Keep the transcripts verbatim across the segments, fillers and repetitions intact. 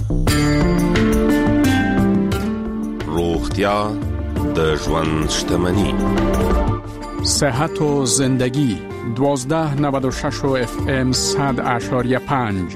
روغتیا د ژوند شتمني. صحت و زندگی دوازده نود و شش و اف ام صد اشاریه پنج.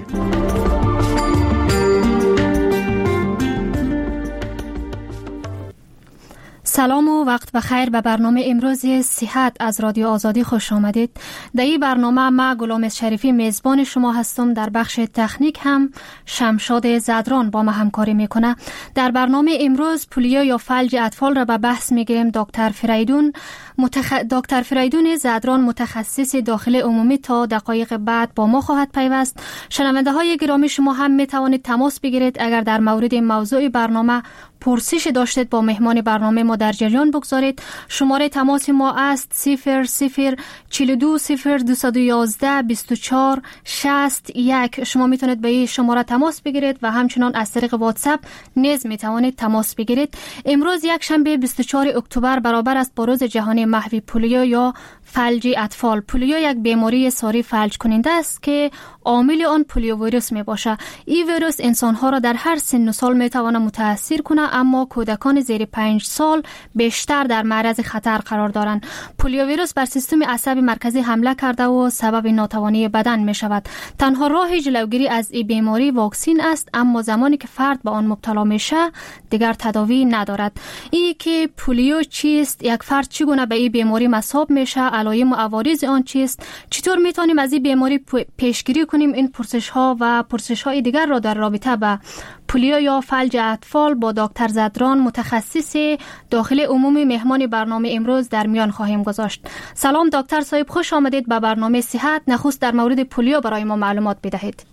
سلام و وقت بخیر. به برنامه امروز صحت از رادیو آزادی خوش آمدید. در این برنامه ما گلامز شریفی میزبان شما هستم. در بخش تکنیک هم شمشاد زدران با ما همکاری میکنه. در برنامه امروز پولیو یا فلج اطفال را به بحث میگیریم. دکتر فریدون متخ... دکتر فریدون زدران متخصص داخل عمومی تا دقایق بعد با ما خواهد پیوست. شنونده های گرامی شما هم میتوانید تماس بگیرید اگر در مورد موضوع برنامه پرسش داشتید با مهمان برنامه ما در جریان بگذارید. شماره تماس ما است صفر صفر چهل و دو صفر دویست و یازده بیست و چهار شصت و یک. شما میتونید به این شماره تماس بگیرید و همچنان از طریق واتساپ نیز میتوانید تماس بگیرید. امروز یک شنبه بیست و چهارم اکتبر برابر است با روز جهانی محو پولیو یا فلج اطفال. پولیو یک بیماری ساری فلج کننده است که عامل آن پولیو ویروس می باشه. این ویروس انسان ها را در هر سن و سال می تواند متاثر کنه، اما کودکان زیر پنج سال بیشتر در معرض خطر قرار دارند. پولیو ویروس بر سیستم عصبی مرکزی حمله کرده و سبب ناتوانی بدن می شود. تنها راه جلوگیری از این بیماری واکسین است، اما زمانی که فرد به آن مبتلا میشه دیگر تداوی ندارد. این که پولیو چیست، یک فرد چگونه به این بیماری مصاب میشه، علائم و عوارض آن چیست، چطور میتونیم از این بیماری پیشگیری کنیم، این پرسش ها و پرسش های دیگر را در رابطه با پولیو یا فلج اطفال با دکتر زدران متخصص داخل عمومی مهمان برنامه امروز در میان خواهیم گذاشت. سلام دکتر صاحب، خوش آمدید به برنامه صحت. نخست در مورد پولیو برای ما معلومات بدهید.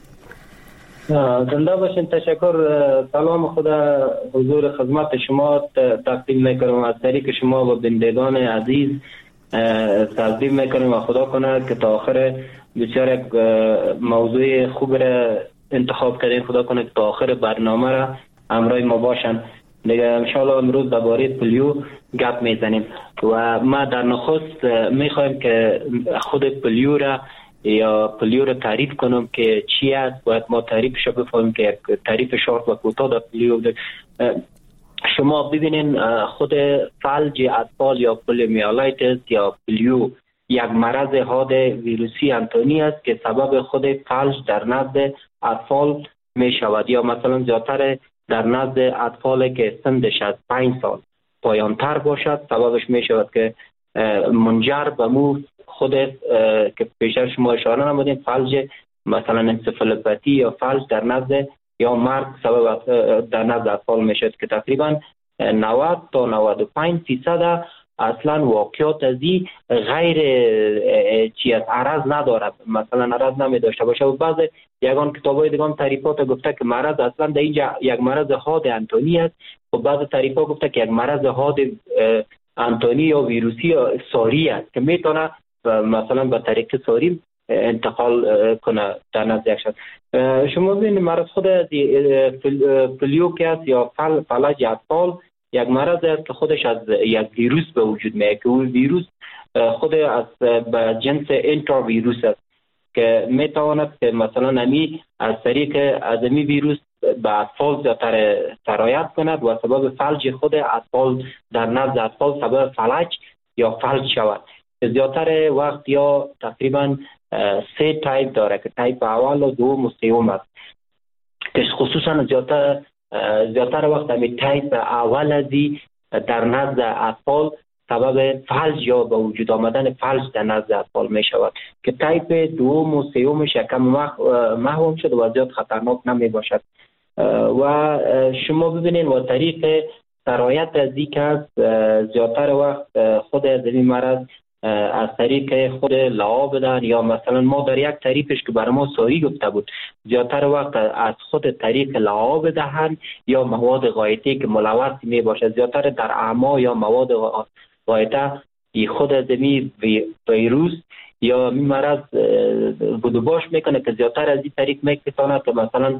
زنده باشین. تشکر. سلام خدا حضور خدمت شما تقدیم میکنم از طریق شما و بندگان عزیز تقدیم میکنم و خدا کنه که تا آخر بسیار یک موضوع خوب را انتخاب کردین. خدا کنه که تا آخر برنامه را همراه ما باشن. دیگه انشاءالله امروز درباره پولیو گپ میزنیم و ما در نخست میخوایم که خود پولیو را یا پولیو را تعریف کنم که چی است. باید ما تعریفش بفهمیم که یک تعریف شارت و کوتاه در پولیو ده. شما ببینین خود فلج اطفال یا پولیومیالیتیس یا پولیو یک مرض حاد ویروسی انتونی است که سبب خود فلج در نزد اطفال می شود یا مثلا زیادتر در نزد اطفال که سنش از پنج سال پایان تر باشد. سببش می شود که منجر به مو خود که پیشتر شما اشاره نمودین فلج مثلا انسفالوپاتی یا فلج در نزد یا مرگ سبب در نزد اطفال می شود که تقریبا نود تا نود و پنج درصد اصلا واقعیات از این غیر چی از عرض ندارد، مثلا عرض نمی داشته باشه. و بعض یگان کتابای دیگه هم تعریفات گفته که مرض اصلا در اینجا یک مرض حاد انتونی است و بعض تعریفات گفته که یک مرض حاد انتونی یا ویروسی یا ساری است که میتونه مثلا به طریق ساری انتقال کنه در نزد یک شخص. شما ببینید مرض خود پولیو که است یا فل فلج اطفال یک مرض است که خودش از یک ویروس به وجود میاد که اون ویروس خود از به جنس انترا ویروس است که میتواند که مثلا نمی از طریق از می ویروس به اطفال زیادتر سرایت کند و سبب فلج خود اطفال در نزد اطفال سبب فلج یا فلج شود. زیادتر وقت یا تقریبا سه تایپ داره که تایپ اول و دوم و سوم است که خصوصا زیادتر زیادتر وقت همین تایپ اول ازی در نزد اطفال سبب فلج یا به وجود آمدن فلج در نزد اطفال می شود که تایپ دوم و سومش یکم محوم شد و زیاد خطرناک نمی باشد. و شما ببینید و طریق سرایت از این که زیادتر وقت خود از این مرض از طریق خود لعاب بدن یا مثلا ما در یک تعریفش که برای ما ساری گفته بود زیادتر وقت از خود طریق لعاب دهن یا مواد غایطی که ملوث می باشه. زیادتر در اعما یا مواد غایطه خود از می ویروس یا می مرض بدوباش میکنه که زیادتر از این طریق میکساند که مثلا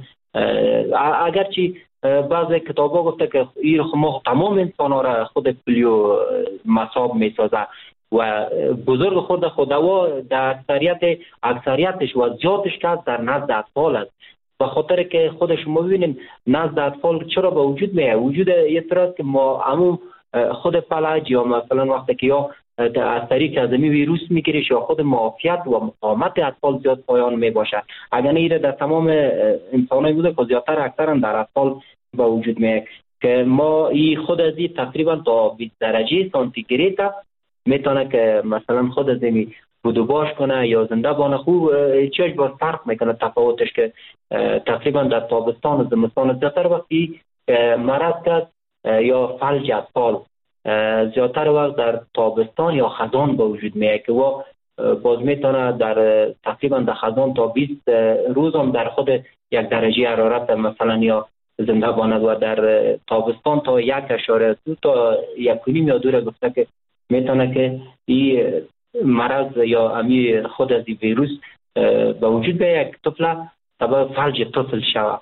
اگرچه بعضی کتابا گفته که این ما تمام انسان ها را خود پولیو مصاب میسازه و بزرگ خود خودوا در اکثریت اکثریتش و زیادش که در نزد اطفال است. به خاطر که خود شما ببینید نزد اطفال چرا به وجود میاد؟ وجود اعتراض که ما همون خود فلج یا مثلا وقتی که یا از طریق از این ویروس میگیره یا خود معافیت و مقاومت اطفال زیاد پایان می باشد. اگر نه در تمام انسانایی بوده که زیادتر اکثرا در اطفال به وجود میاد که ما این خود از این تقریبا تا بیست درجه سانتیگراد میتونه که مثلا خود از این بودو باش کنه یا زنده بانه. خوب چیش باز فرق میکنه تفاوتش که تقریبا در تابستان و زمستان زیادتر وقتی مرض کرد یا فلج اطفال زیادتر وقت در تابستان یا خزان به وجود میاد که و باز میتونه در تقریبا در خزان تا بیست روز هم در خود یک درجه حرارت مثلا یا زنده بانه و در تابستان تا یک اشاره دو تا یک کنیم یا دو گفته که میتونه که این مرض یا امی خود از این ویروس به وجود به یک طفل سبب فلج طفل شود.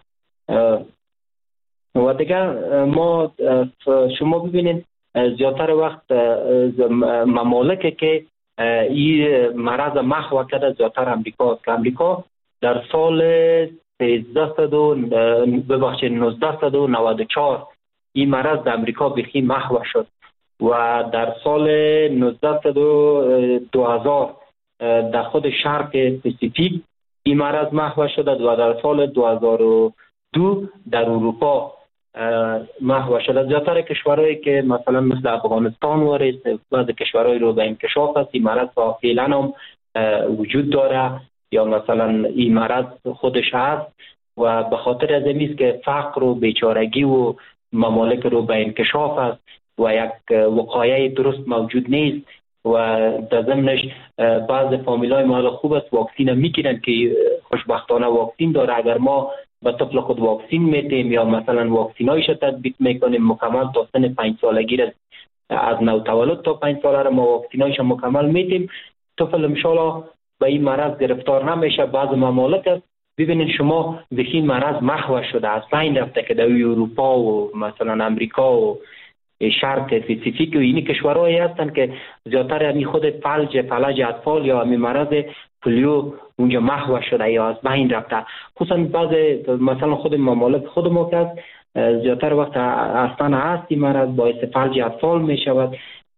و دیگه ما شما ببینید زیادتر وقت ممالکی که این مرض محو کرده زیادتر امریکا است که امریکا در سال سیزده و ببخشید نوزده و نود و چهار این مرض در امریکا بخی محو شد و در سال نوزده و دو هزار در خود شرق پاسیفیک این مرض محو شد و در سال دو هزار و دو در اروپا محو شد. زیادتر کشورهایی که مثلا مثل افغانستان وارد بعض کشورهای رو به انکشاف است این مرض فعلا هم وجود داره یا مثلا این مرض خودش هست و به خاطر از این است که فقر و بیچارگی و ممالک رو به انکشاف است و یک وقایع درست موجود نیست و در ضمنش بعض فامیلای ما خوب است واکسین میگیرن که خوشبختانه واکسین داره. اگر ما به طفل خود واکسین میتیم یا مثلا واکسینایش تطبیق میکنیم مکمل تا سن پنج سالگی را از نو تولد تا پنج ساله را ما واکسینایش مکمل میتیم طفل انشالله به این مرض گرفتار نمیشه. بعض ممالک است ببینید شما بخین مرض محو شده از بین رفته که در اروپا و مثلا امریکا و شرق پاسیفیک و اینی کشورهایی هستن که زیادتر همین خود فلج فلج اطفال یا همین مرض پولیو اونجا محو شده یا از بین رفته. خصوصا بعض مثلا خود ممالک خود ما که زیادتر وقت اصلا هست این مرض باعث فلج اطفال می شود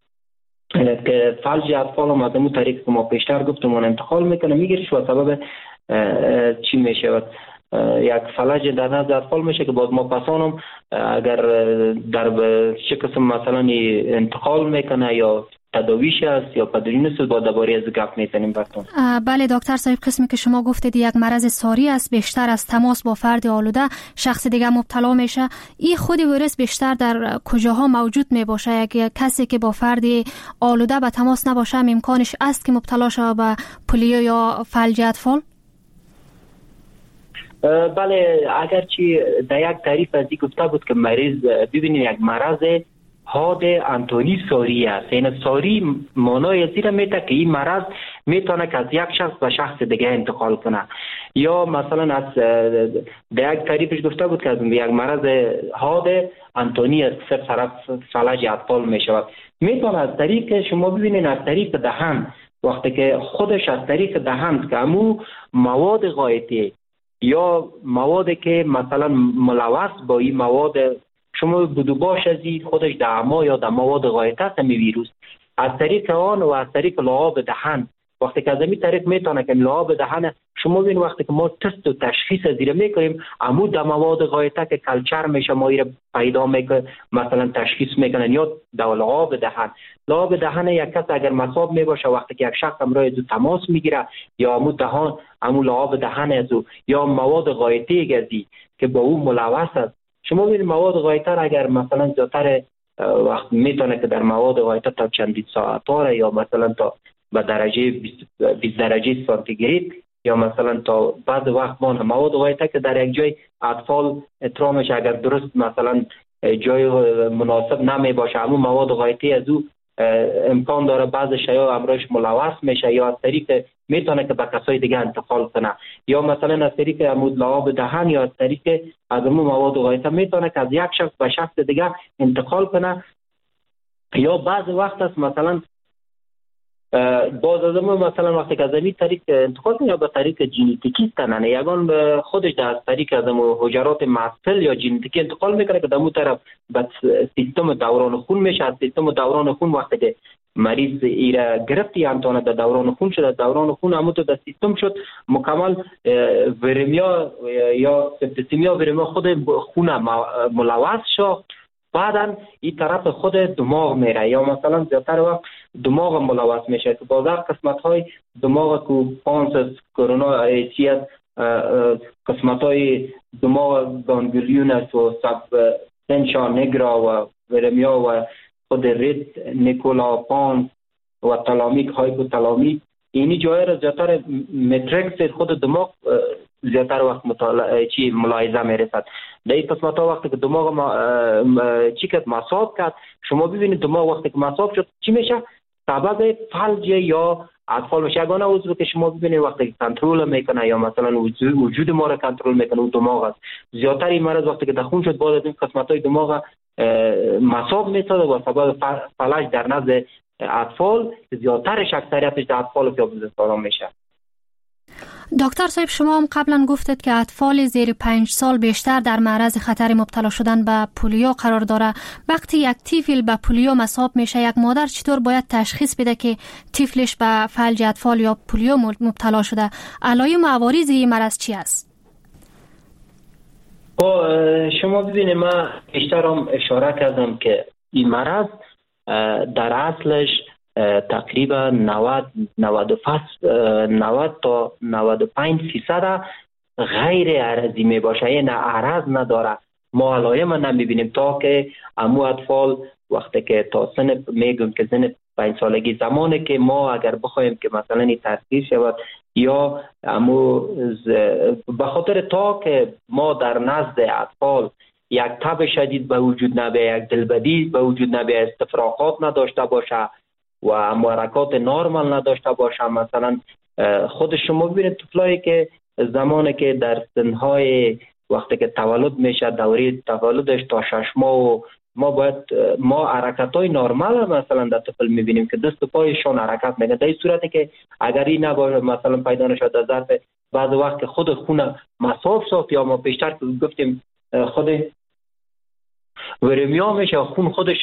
که فلج اطفال هم از اون طریق که ما پیشتر گفتم انتقال میکنه میگیرش و سبب چی می شود یک فلج در نزد اطفال میشه که باز ما پسانم اگر در چه قسم مثلا انتقال میکنه یا تداویش است یا پدرین است با درباره از گپ میزنیم براتون. بله دکتر صاحب قسمی که شما گفتید یک مرض ساری است بیشتر از تماس با فرد آلوده شخص دیگه مبتلا میشه. این خود ویروس بیشتر در کجاها موجود میباشه؟ یک کسی که با فرد آلوده به تماس نباشه امکانش است که مبتلا شه به پولیو یا فلج اطفال؟ بله اگرچه در یک تعریف از این گفته بود که مریض ببینید یک مرض حاد انتونی ساری است. این ساری معنای زیرا میده که این مرض میتونه که از یک شخص به شخص دیگه انتقال کنه یا مثلا از در یک تعریفش گفته بود که از یک مرض حاد انتونی است سر طرف فلج اطفال میشود. میتونه از طریق شما ببینید از طریق دهن وقتی که خودش از طریق دهن که همو مواد غایطی یا موادی که مثلا ملوث با این مواد شما بدو باش از این خودش دما یا در مواد غایطه است می ویروس از طریق آن و از طریق لعاب دهن وقتی که از این طریق میتونه که لعاب دهن شما ببین وقتی که ما تست و تشخیص از این میکنیم عمود در مواد غایطه که کلچر میشه ما این پیدا میکنه مثلا تشخیص میکنن یا در لعاب دهن. لعاب دهن یک کس اگر مصاب میباشه وقتی که یک شخص امروز از تماس میگیره یا عمود دهان عمود لعاب دهن از یا مواد غایطه گردی که با اون ملوث است. شما ببینید مواد غایطه اگر مثلا زیادتر وقت میتونه که در مواد غایطه تا چندین ساعت داره یا مثلا تا به درجه بیست درجه سانتیگراد یا مثلا تا بعد وقت ما مواد غایطه که در یک جای اطفال اترامش اگر درست مثلا جای مناسب نمی باشه همون مواد غایطه از او امکان داره بعض شیء امروش ملوث میشه یا از طریق میتونه که به کسای دیگه انتقال کنه یا مثلا از طریق عمود لعاب دهن یا از طریق از اون مواد غایطه میتونه که از یک شخص به شخص دیگه انتقال کنه یا بعض وقت است مثلا باز از مثلا وقتی که از این طریق انتقال کنه یا به طریق ژنتیکی تنانه یگان خودش از طریق از حجرات مفصل یا ژنتیکی انتقال میکنه که دمو طرف به سیستم دوران خون میشه. از سیستم دوران خون وقتی که مریض ایره گرفتی انتونه در دوران خون شد، دوران خون همون تو در سیستم شد مکمل ورمیا یا سپتسیمیا ورمیا خود خون ملوث شد، بعدا این طرف خود دماغ میره یا مثلا زیادتر وقت دماغ ملوث میشه که بازار قسمت های دماغ کو پانسس کرونا ایسیت قسمت های دماغ گانگلیونس و سب سنشا نگرا و ورمیا و خود ریت نیکولا پانس و تلامیک هایپوتلامیک اینی جای را زیادتر متریکس خود دماغ زیادتر وقت مطالعه چی ملاحظه میرسد. در این قسمت ها وقتی که دماغ ما چی کرد مصاب کرد، شما ببینید دماغ وقتی که مصاب شد چی میشه؟ سبب فلج یا اطفال میشه. یگانه عضو که شما ببینید وقتی که کنترل میکنه یا مثلا وجود ما را کنترل میکنه و دماغ است. زیادتر این مرض وقتی که دخون شد باز از این قسمت های دماغ مصاب میشد و سبب فلج در نزد اطفال زیادترش اکثریتش در اطفال یا بزرگسالان میشه. دکتر صاحب شما هم قبلا گفتید که اطفال زیر پنج سال بیشتر در معرض خطر مبتلا شدن به پولیو قرار داره. وقتی یک طفل به پولیو مصاب میشه، یک مادر چطور باید تشخیص بده که طفلش به فلج اطفال یا پولیو مبتلا شده؟ علائم و عوارض این مرض چی است؟ شما ببینید من بیشتر هم اشاره کردم که این مرض در اصلش تقریبا نود تا نود و پنج فیصد غیر عرضی می باشه، یعنی عرض نداره. ما علائم نمیبینیم تا که امو اطفال وقتی که تا سن میگم که سن پنج سالگی زمانی که ما اگر بخوایم که مثلا این تشخیص شود یا امو به خاطر تا که ما در نزد اطفال یک تب شدید به وجود نبیه، یک دلبدی به وجود نبیه، استفراغات نداشته باشه و محرکات نرمال نداشته باشه. مثلا خود شما ببینید طفلایی که زمانی که در سنهای وقتی که تولد میشه دوره تولدش تا شش ماه و ما باید ما حرکت‌های نرمال مثلا در طفل میبینیم که دست و پایشون حرکت میکنه. در این صورتی که اگر این نباشه مثلا پیدا نشد در ظرف بعض وقت که خود خون مصاب شد یا ما پیشتر که گفتیم خود ورمیا میشه خون خودش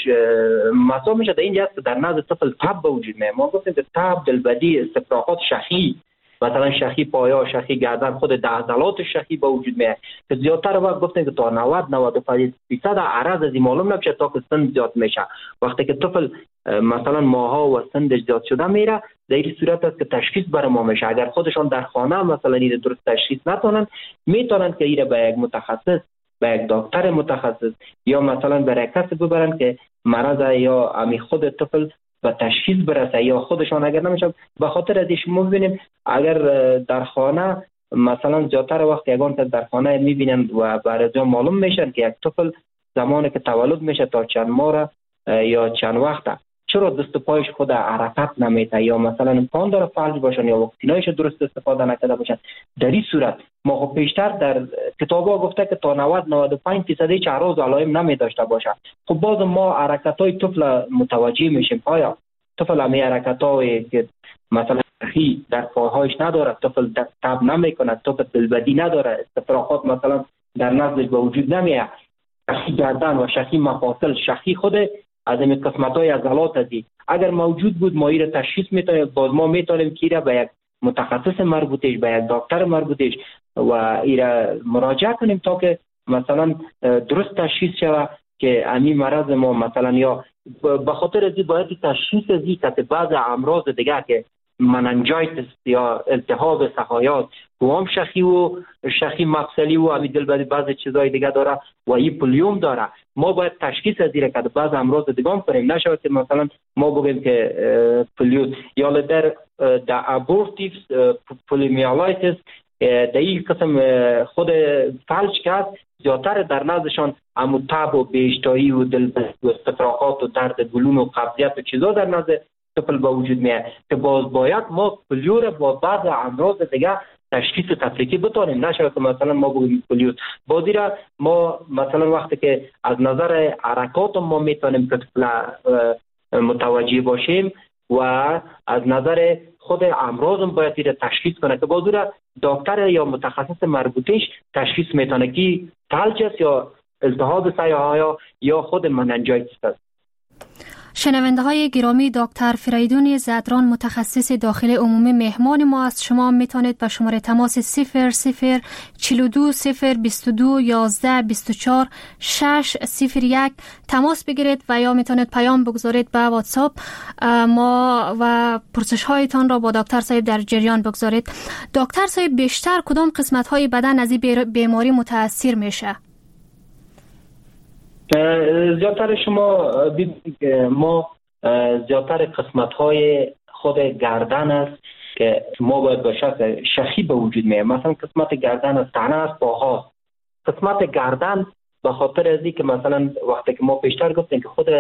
مصاب میشه، در اینجا در نزد طفل تب به وجود میاد. ما گفتیم که تب، دلبدی، استفراغات شخی، مثلا شخی پایا، شخی گردن، خود عضلات شخی به وجود میاد که زیادتر وقت گفتیم که تا نود نود و پنج درصد عرض از این معلوم نمیشه تا که سن زیاد میشه. وقتی که طفل مثلا ماها و سنش زیاد شده میره در این صورت است که تشخیص بر ما میشه. اگر خودشان در خانه مثلا این درست تشخیص نتونن میتونن که ایره به یک متخصص، به یک دکتر متخصص یا مثلا برای کسی ببرن که مرض یا امی خود طفل به تشخیص برسه یا خودشان اگر نمیشه. به خاطر از شما ببینیم اگر در خانه مثلا زیادتر وقت یگان که در خانه میبینن و برای معلوم میشن که یک طفل زمانی که تولد میشه تا چند ماه یا چند وقت چرا دست و پایش خود حرکت نمیته یا مثلا امکان داره فلج باشن یا واکسینایش درست استفاده نکرده باشن، در این صورت ما خب پیشتر در کتابا گفته که تا نود نود و پنج درصد هیچ اعراض و علائم نمی داشته باشه. خب باز ما حرکت‌های طفل متوجه میشیم. آیا طفل همه حرکت‌های که مثلا شخی در پاهایش نداره، طفل تب نمیکنه، طفل دلبدی نداره، استفراغات مثلا در نزدش به وجود نمیاد، شخی گردن و شخی مفاصل، شخی خود از این قسمت‌های عضلات ازی اگر موجود بود ما این تشخیص میتونیم، باز ما میتونیم که به یک متخصص مربوطش، به یک دکتر مربوطش و این مراجعه کنیم تا که مثلا درست تشخیص شود که همین مرض ما مثلا یا به خاطر ازی باید تشخیص ازی که بعض امراض دیگه که مننجایتس یا التهاب سحایات و هم شخی و شخی مفصلی و همین دلبدی بعض چیزای دیگه داره و این پولیوم داره. ما باید تشخیص از این که بعض امراض دیگه هم کنیم، نشود که مثلا ما بگیم که پولیو یا در در ابورتیو پولیومیالایتس در این قسم خود فلج کرد زیادتر در نزدشان امو تب و بیشتایی و دلبدی و استفراغات و درد گلون و قبضیت و چیزا در نزد طفل با وجود میاد که باز باید ما پولیو را با بعض امراض دیگه تشخیص تفریقی بتونیم. نشود که مثلا ما بگیم پولیو بازی را ما مثلا وقتی که از نظر حرکات ما میتونیم که طفل متوجه باشیم و از نظر خود امراض هم باید این تشخیص کنه که بازور دکتر یا متخصص مربوطش تشخیص میتونه که فلج است یا التهاب سیاها یا خود مننجایتیس است. شنونده های گرامی، دکتر فریدون زدران متخصص داخل عمومی مهمان ما است. شما میتونید به شماره تماس صفر صفر چهل و دو صفر بیست و دو یازده بیست و چهار شش صفر یک تماس بگیرید و یا میتونید پیام بگذارید به واتساپ ما و پرسش هایتان را با دکتر صاحب در جریان بگذارید. دکتر صاحب، بیشتر کدام قسمت های بدن از این بیماری متاثر میشه؟ زیادتر شما ببینید ما زیادتر قسمت های خود گردن است که ما باید به شکل شخی به وجود میاد. مثلا قسمت گردن از تنه است، پاها. قسمت گردن به خاطر از اینکه مثلا وقتی که ما پیشتر گفتیم که خود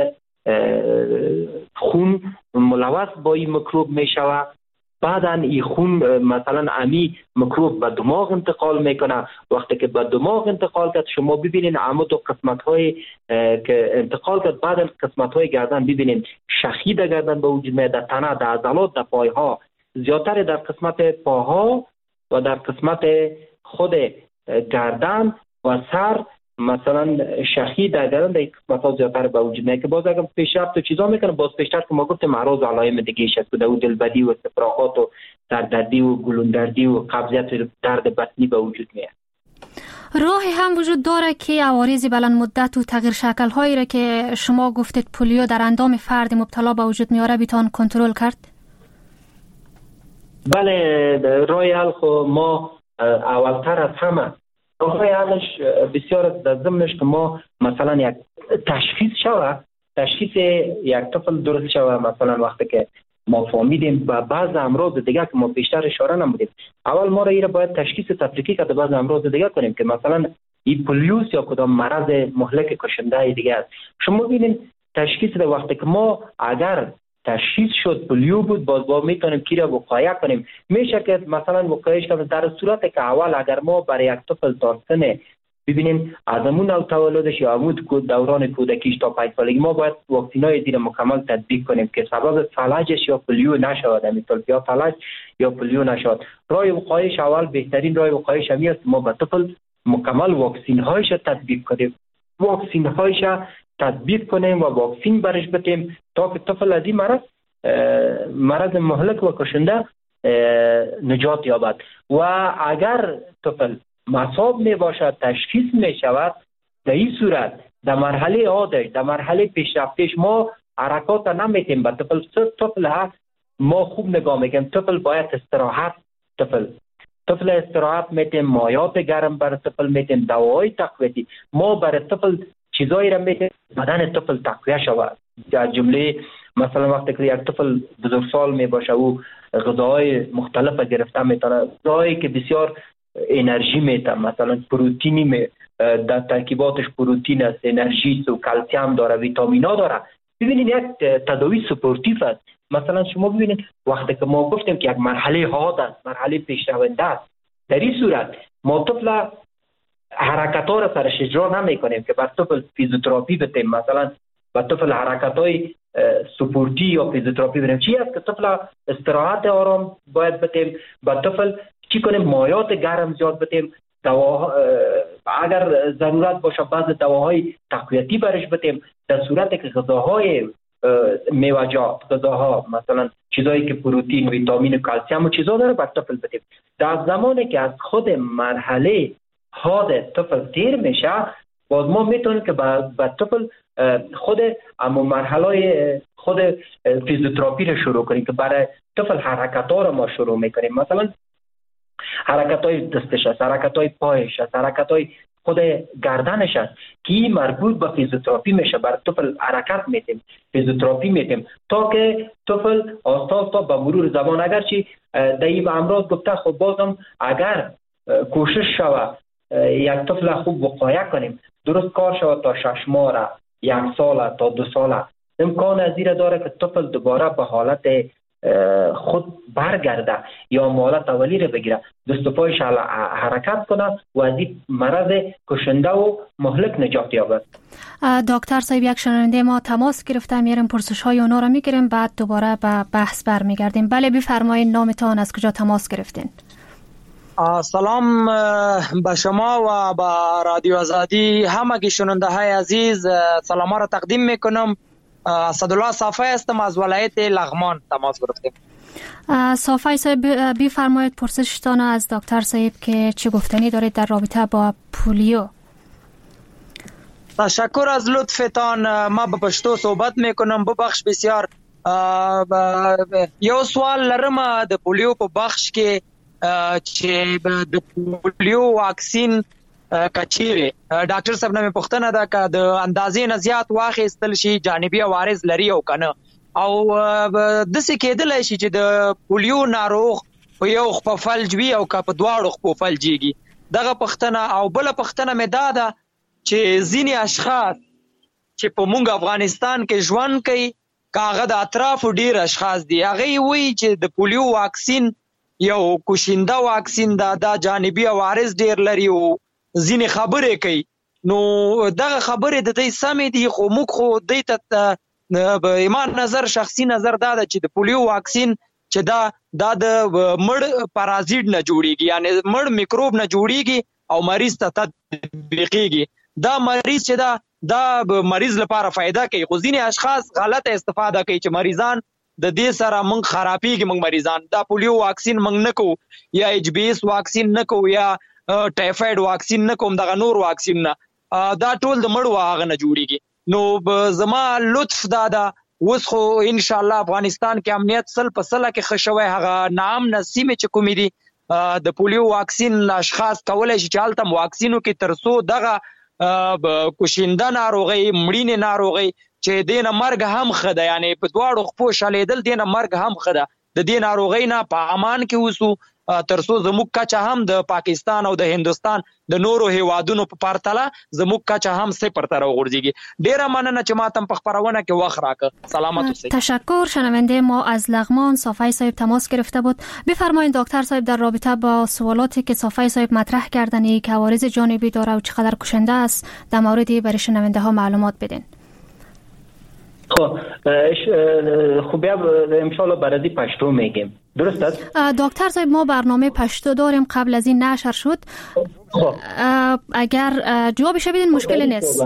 خون ملوث با این میکروب میشود، بعداً این خون مثلا امی میکروب به دماغ انتقال میکنه. وقتی که به دماغ انتقال کرد شما ببینین اما دو قسمت های که انتقال کرد، بعداً قسمت های گردن ببینین شخی در گردن به وجود میاد، در تنه، در عضلات، در پایها، زیادتر در قسمت پاها و در قسمت خود گردن و سر مثلا شخی در گردن در قسمت ها زیادتر به وجود میاد که باز اگر پیشرفت و چیزا میکنه باز پیشتر که ما گفتیم اعراض علائم دیگه شد بوده و دلبدی و استفراغات و سردردی و گلوندردی و قبضیت و درد بطنی به وجود میاد. راهی هم وجود داره که عوارض بلند مدت و تغییر شکل هایی را که شما گفتید پولیو در اندام فرد مبتلا به وجود میاره بیتون کنترل کرد؟ بله، راه حل خو ما اولتر از همه راه حلش بسیار در ضمنش که ما مثلا یک تشخیص شوه تشخیص یک طفل درست شوه. مثلا وقتی که ما فهمیدیم و بعض امراض دیگه که ما بیشتر اشاره نمودیم، اول ما را ایره باید تشخیص تفریقی کرده بعض امراض دیگه کنیم که مثلا این پولیوس یا کدام مرض مهلک کشنده دیگه است. شما ببینید تشخیص در وقتی که ما اگر تشخیص شد پولیو بود باز با میتونیم کی را وقایه کنیم. میشه که مثلا وقایهش کنیم در صورت که اول اگر ما برای یک طفل تا سن ببینیم از همون او تولدش یا همون دوران کودکیش تا پنج سالگی ما باید واکسینای دیر مکمل تطبیق کنیم که سبب فلجش یا پولیو نشود، مثلا یا فلج یا پولیو نشود. راه وقایهش اول بهترین راه وقایهش همی است ما به طفل مکمل واکسین هایش تطبیق کنیم واکسین هایش تطبیق کنیم و واکسین برش بدیم تا که طفل از این مرض مرض مهلک و کشنده نجات یابد. و اگر طفل مصاب می باشد تشخیص می شود، در این صورت در مرحله عادش در مرحله پیشرفتش ما حرکات نمیتیم به طفل طفل هست ما خوب نگاه میکنیم. طفل باید استراحت طفل طفل استراحت میتیم، مایات گرم برای طفل میتیم، دواهای تقویتی ما برای طفل چیزایی را میتیم بدن طفل تقویه شود. در جمله مثلا وقتی که یک طفل بزرگسال می باشه او غذاهای مختلف گرفته میتونه، غذاهایی که بسیار انرژی میده، مثلا پروتئینی می در ترکیباتش پروتئین است، انرژی و کلسیم داره، ویتامینا داره. ببینید یک تداوی سپورتیو است. مثلا شما ببینید وقتی که ما گفتیم که یک مرحله حاد است، مرحله پیشرونده است، در این صورت ما طفل حرکت‌ها را سرش اجرا نمی کنیم که بر طفل فیزیوتراپی بدیم، مثلا بر طفل حرکت‌های سپورتی یا فیزیوتراپی بدیم. چی است که طفل استراحت آرام باید بدیم، بر طفل چی کنیم مایات گرم زیاد بدیم، دوا اگر ضرورت باشه بعض دواهای تقویتی برش بدیم. در صورتی که غذاهای میوه‌جات، غذاها مثلا چیزایی که پروتئین، ویتامین و کلسیم و چیزا داره بر طفل بدیم. در زمانی که از خود مرحله حاد طفل تیر میشه باز ما میتونیم که با طفل خود اما مرحله خود فیزیوتراپی رو شروع کنیم که برای طفل حرکت ها رو ما شروع میکنیم. مثلا حرکت های دستش است، حرکت های پایش است، حرکت های خود گردنش است که این مربوط به فیزیوتراپی میشه. برای طفل حرکت میتیم، فیزیوتراپی میتیم تا که طفل آستا آستا به مرور زمان اگرچه در این امراض گفته خب بازم اگر کوشش شود یک طفل خوب وقایه کنیم، درست کار شود تا شش ماه را، یک سال تا دو سال امکان از این داره که طفل دوباره به حالت خود برگرده یا مهلت اولی را بگیره، دست و پایش حرکت کنه و از این مرض کشنده و مهلک نجات یابد. دکتر صاحب، یک شنونده ما تماس گرفته، میریم پرسش های اونا را میگیریم، بعد دوباره به بحث برمیگردیم. بله بفرمایید، نامتان، از کجا تماس گرفتین؟ سلام به شما و به رادیو آزادی همگی شنونده های عزیز، سلام را تقدیم میکنم. اسدالله صافی هستم، از ولایت لغمان تماس گرفتیم. صافی صاحب بفرمایید، پرسشتان از دکتر صاحب که چه گفتنی دارید در رابطه با پولیو. تشکر از لطفتان. ما به پشتو صحبت میکنم، ببخش بسیار. یو سوال لرم د پولیو په بخش کې چې د پولیو واکسین کچیره ډاکټر صاحب نه پوښتنه ده که د اندازې نه زیات واخیستل شي جانبي عوارض لري او کنه، او داسې کېدلی شي چې د پولیو ناروغ په یو خپه فلج وي او که په دواړو خپو فلجېږي. دغه پوښتنه. او بله پوښتنه مې دا ده چې ځینې اشخاص چې په مونږ افغانستان کې ژوند کوي، که هغه د اطرافو ډېر اشخاص دي، هغوی وایي چې د پولیو واکسین یو کوشنده واکسین ده، دا جانبي عوارض ډېر لري او ځینې خبرې کوي. نو دغه خبرې د دوی سمې دي، خو موږ خو دوی ته به ایمان نظر شخصي نظر دا ده چې د پولیو واکسین چې دا دا د مړ پارازیت نه جوړیږي، یعنی مړ میکروب نه جوړیږي او مریض ته تطبیقیږي. دا مریض چې دا دا مریض لپاره فایده کوي، خو ځینې اشخاص غلطه استفاده کوي چې مریضان د دې سره موږ خرابېږي. موږ مریضان دا پولیو واکسین موږ نه کوو، یا ایچ بی ایس واکسین نه کوو، یا ټایفاید واکسین نه کوم، دغه نور واکسین نه، دا ټول د مړو هغه نه جوړیږي. نو زما لطف دا ده، اوس خو ان شاء الله افغانستان کې امنیت سل په سله کې ښه شوی، هغه ناامنه سیمې چې کومې دي د پولیو واکسین اشخاص کولی شي چې هلته هم واکسین وکړي، تر څو دغه کوشنده ناروغۍ، مړینې ناروغۍ چې دې نه مرګ هم ښه ده، یعنی په دواړو خپو شلیدل دې نه مرګ هم ښه ده، د دې ناروغۍ نه په امان کې اوسو، تر څو زموږ کچه هم د پاکستان او د هندوستان د نورو هیوادونو په پرتله زموږ کچه هم صفر ته راغورځېږي. ډېره مننه چې ما ته په خپرونه کې وخت راکړ. سلامت اوسئ. تشکر. شنونده ما از لغمان صافی صاحب تماس گرفته بود. بفرمایید دکتر صاحب، در رابطه با سوالاتی که صافی صاحب مطرح کردن که عوارض جانبی داره و چقدر کشنده است، در موردی برای شنونده ها معلومات بدین. خب خب بیا انشالله برای پشتو میگیم، درست است؟ دکتر صاحب ما برنامه پشتو داریم، قبل از این نشر شد. خب اگر جوابش بدین مشکل نیست.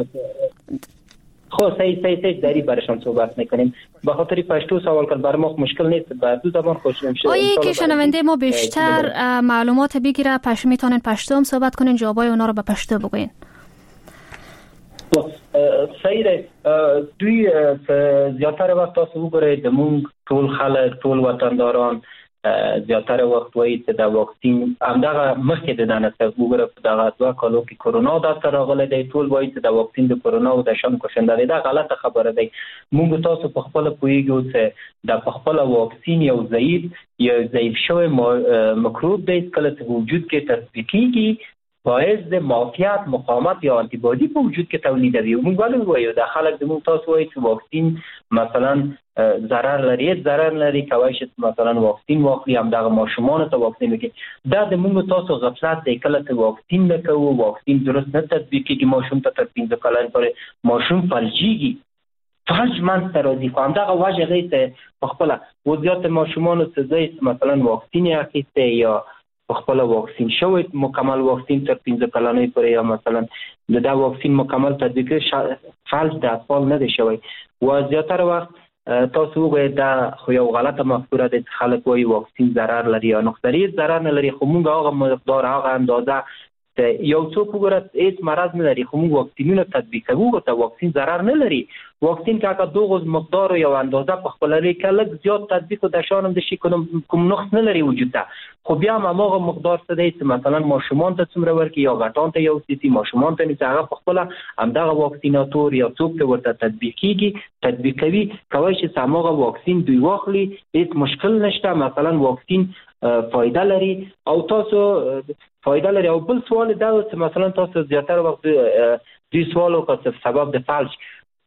خب صحیح صحیح صحیح داری برشان صحبت میکنیم. به خاطر پشتو سوال کرد برای ما مشکل نیست، بعد دو زبان خوش میشه. آیه که شنونده ما بیشتر معلومات بگیره، پش میتونین پشتو هم صحبت کنین، جوابای اونا رو به پشتو بگوین. صحیح دوی زیاتر وقت تاسو وګورئ د مونږ ټول خلک، ټول وطنداران زیاتر وخت وایي چې د واکسین همدغه مخکې د دانه وګوره په دغه دوه کالو کې کرونا دلته راغلی دی، ټول وایي چې د واکسین د کرونا او د شان کشنده دی. دا غلطه خبره دی. مونږ تاسو په خپله پوهېږو چې د په خپله واکسین یو ضعیف یا ضعیف شوی مکروب دی، کله چې وجود کې تطبیقیږي باعث د معافیت، مقاومت یا انتی بادی په وجود کې تولیدوي. موږ ولې وایو د خلک د موږ تاسو وایي چې واکسین مثلا ضرر لري، ضرر لري، کولی شي مثلا واکسین واخلي، همدغه ماشومانو ته واکسین وکړي. دا د موږ تاسو غفلت دی. کله چې واکسین نه کوو، واکسین درست نه تطبیق کېږي، ماشوم ته تر پنځه کلن پورې ماشوم فلجیږي، فلج منځته راځي. خو همدغه وجه دی چې په خپله و زیات ماشومانو څه ځای مثلا واکسین یې اخیستی یا په خپل واکسین شوی مکمل واکسین تر پنځه کلنۍ پورې، یا مثلا د دا واکسین مکمل تطبیق فلج د اطفال نه دی شوی. و زیاتره وخت تاسو وګورئ دا خو یو غلطه مفکوره ده چې خلک وایي واکسین ضرر لري یا نقطه‌ای ضرر نه لري. خو موږ هغه مقدار، هغه اندازه یو څوک وګوره هیڅ مرض نه لري، خو موږ واکسینونه تطبیق کوو ته واکسین ضرر نه لري. واکسین که اگه دو غز مقدار یا اندازه په خپل لري که لږ زیات تطبیق و دشانم دشي کوم نقص نه لري وجود ته، خو بیا هم هماغه مقدار څه دی چې مثلا ماشومان ته څومره ورکړي یا غټان ته یو سیسي، ماشومان ته هغه په خپله همدغه واکسیناتور یا څوک ته ورته تطبیق کېږي تطبیق کوي، کولی شي چې هماغه واکسین دوی واخلي، هیڅ مشکل نشته. مثلا واکسین فایده لري او تاسو فایده لري. او بل سوال دا و چې مثلا تاسو زیاتره وخت دوی سوال وکړ چې سبب د فلج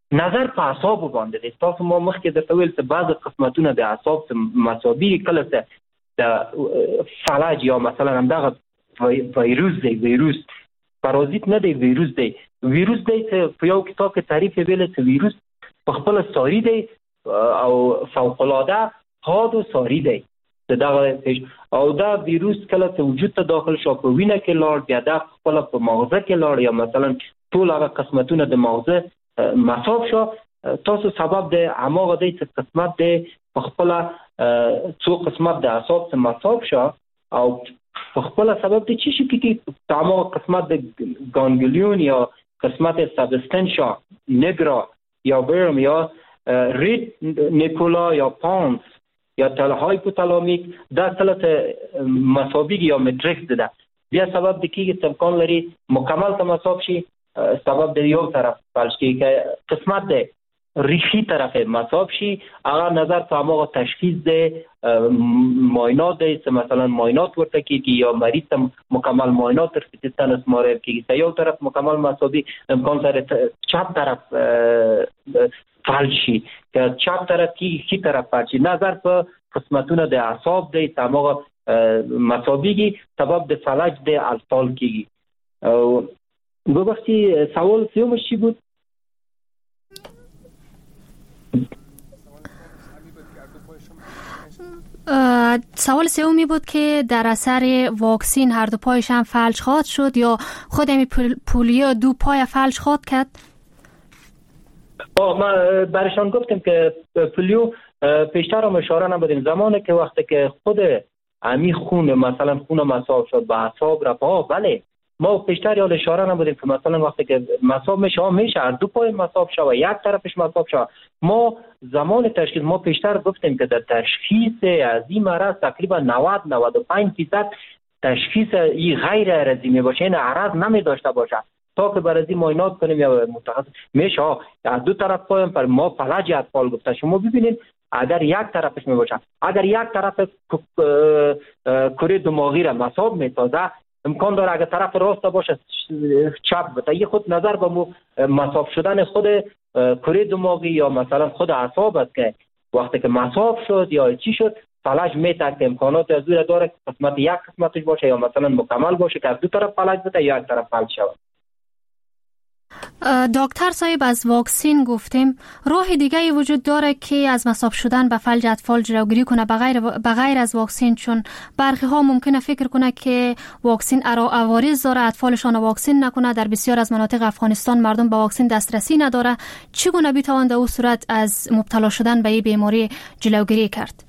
نظر په اعصاب باندې دی. تاسو ما مخکې درته ویل چې بعض قسمتونه د اعصاب مساوي کله څه د فلج یا مثلا همدغه ویروس دی، ویروس پارازیت نه دی، ویروس دی. ویروس دی چې په یو کتاب کې تعریف ویل چې ویروس په خپل ساری دی او فوق العاده حاد و ساری دی دغه او دا ویروس کله چې وجود ته داخل شو په وینه کې لاړ بیا د خپل په مغزه کې لاړ یا مثلا ټول هغه قسمتونه د مغزه مصاب شو، تاسو سبب د هماغه دی چې قسمت د په خپل څو قسمت د اعصاب څخه مصاب شو او په خپل سبب د چی شي کې تمام قسمت د گانگلیون یا قسمت سبستنشا نگرا یا برم یا رید نیکولا یا پانس یا تل هایپوتالامیک دا ثلاث مصابیگ یا متریکس ده. بیا سبب د کیږي امکان لري مکمل تمصاب شي، سبب د یو طرف فلج کیږي که قسمت ده ریشی طرف مصاب شي. هغه نظر په هغه تشخیص ده معاینات ده چې مثلا معاینات ورته کیږي یا مریض ته مکمل معاینات تر فتستان اسماره کیږي. یو طرف مکمل مصابی امکان لري چپ طرف فلج شي که چپ طرف کی کی طرف فلج شي. نظر په قسمتونه د اعصاب دی تمام مصابیگی سبب د فلج د الفال کیږي. او ببخشی سوال سومش چی بود؟ سوال سومی بود که در اثر واکسین هر دو پایش هم فلج خواهد شد یا خود همی پولیو دو پای فلج خواهد کرد؟ آه ما برشان گفتم که پولیو پیشتر هم اشاره نبودیم زمانی که وقتی که خود امی خون مثلا خون مصاب شد به اعصاب رفت. آه بله ما پیشتر یاد اشاره نبودیم که مثلا وقتی که مصاب میشه میشه هر دو پای مصاب شد و یک طرفش مصاب شد. ما زمان تشخیص ما پیشتر گفتیم که در تشخیص از این مرض تقریبا نود نود و پنج درصد تشخیص این غیر عرضی می باشه، این عرض نمی داشته باشه تا که برای معاینات کنیم یا متخصص میشه از دو طرف پایم پر ما فلج اطفال گفته. شما ببینید اگر یک طرفش می باشه، اگر یک طرف کره دماغی را مصاب میسازه امکان داره اگر طرف راست باشه چپ بده. یه خود نظر به مو مصاب شدن خود کره دماغی یا مثلا خود اعصاب است که وقتی که مصاب شد یا چی شد فلج میتونه که امکانات از دور داره قسمت یک قسمتش باشه یا مثلا مکمل باشه که از دو طرف فلج بده یا یک طرف فلج شود. دکتر صاحب از واکسین گفتیم، راه دیگه وجود داره که از مصاب شدن به فلج اطفال جلوگیری کنه بغیر بغیر از واکسین؟ چون برخی ها ممکنه فکر کنه که واکسین عوارض داره اطفالشان واکسین نکنه. در بسیار از مناطق افغانستان مردم به واکسین دسترسی نداره. چگونه میتوان در اون صورت از مبتلا شدن به این بیماری جلوگیری کرد؟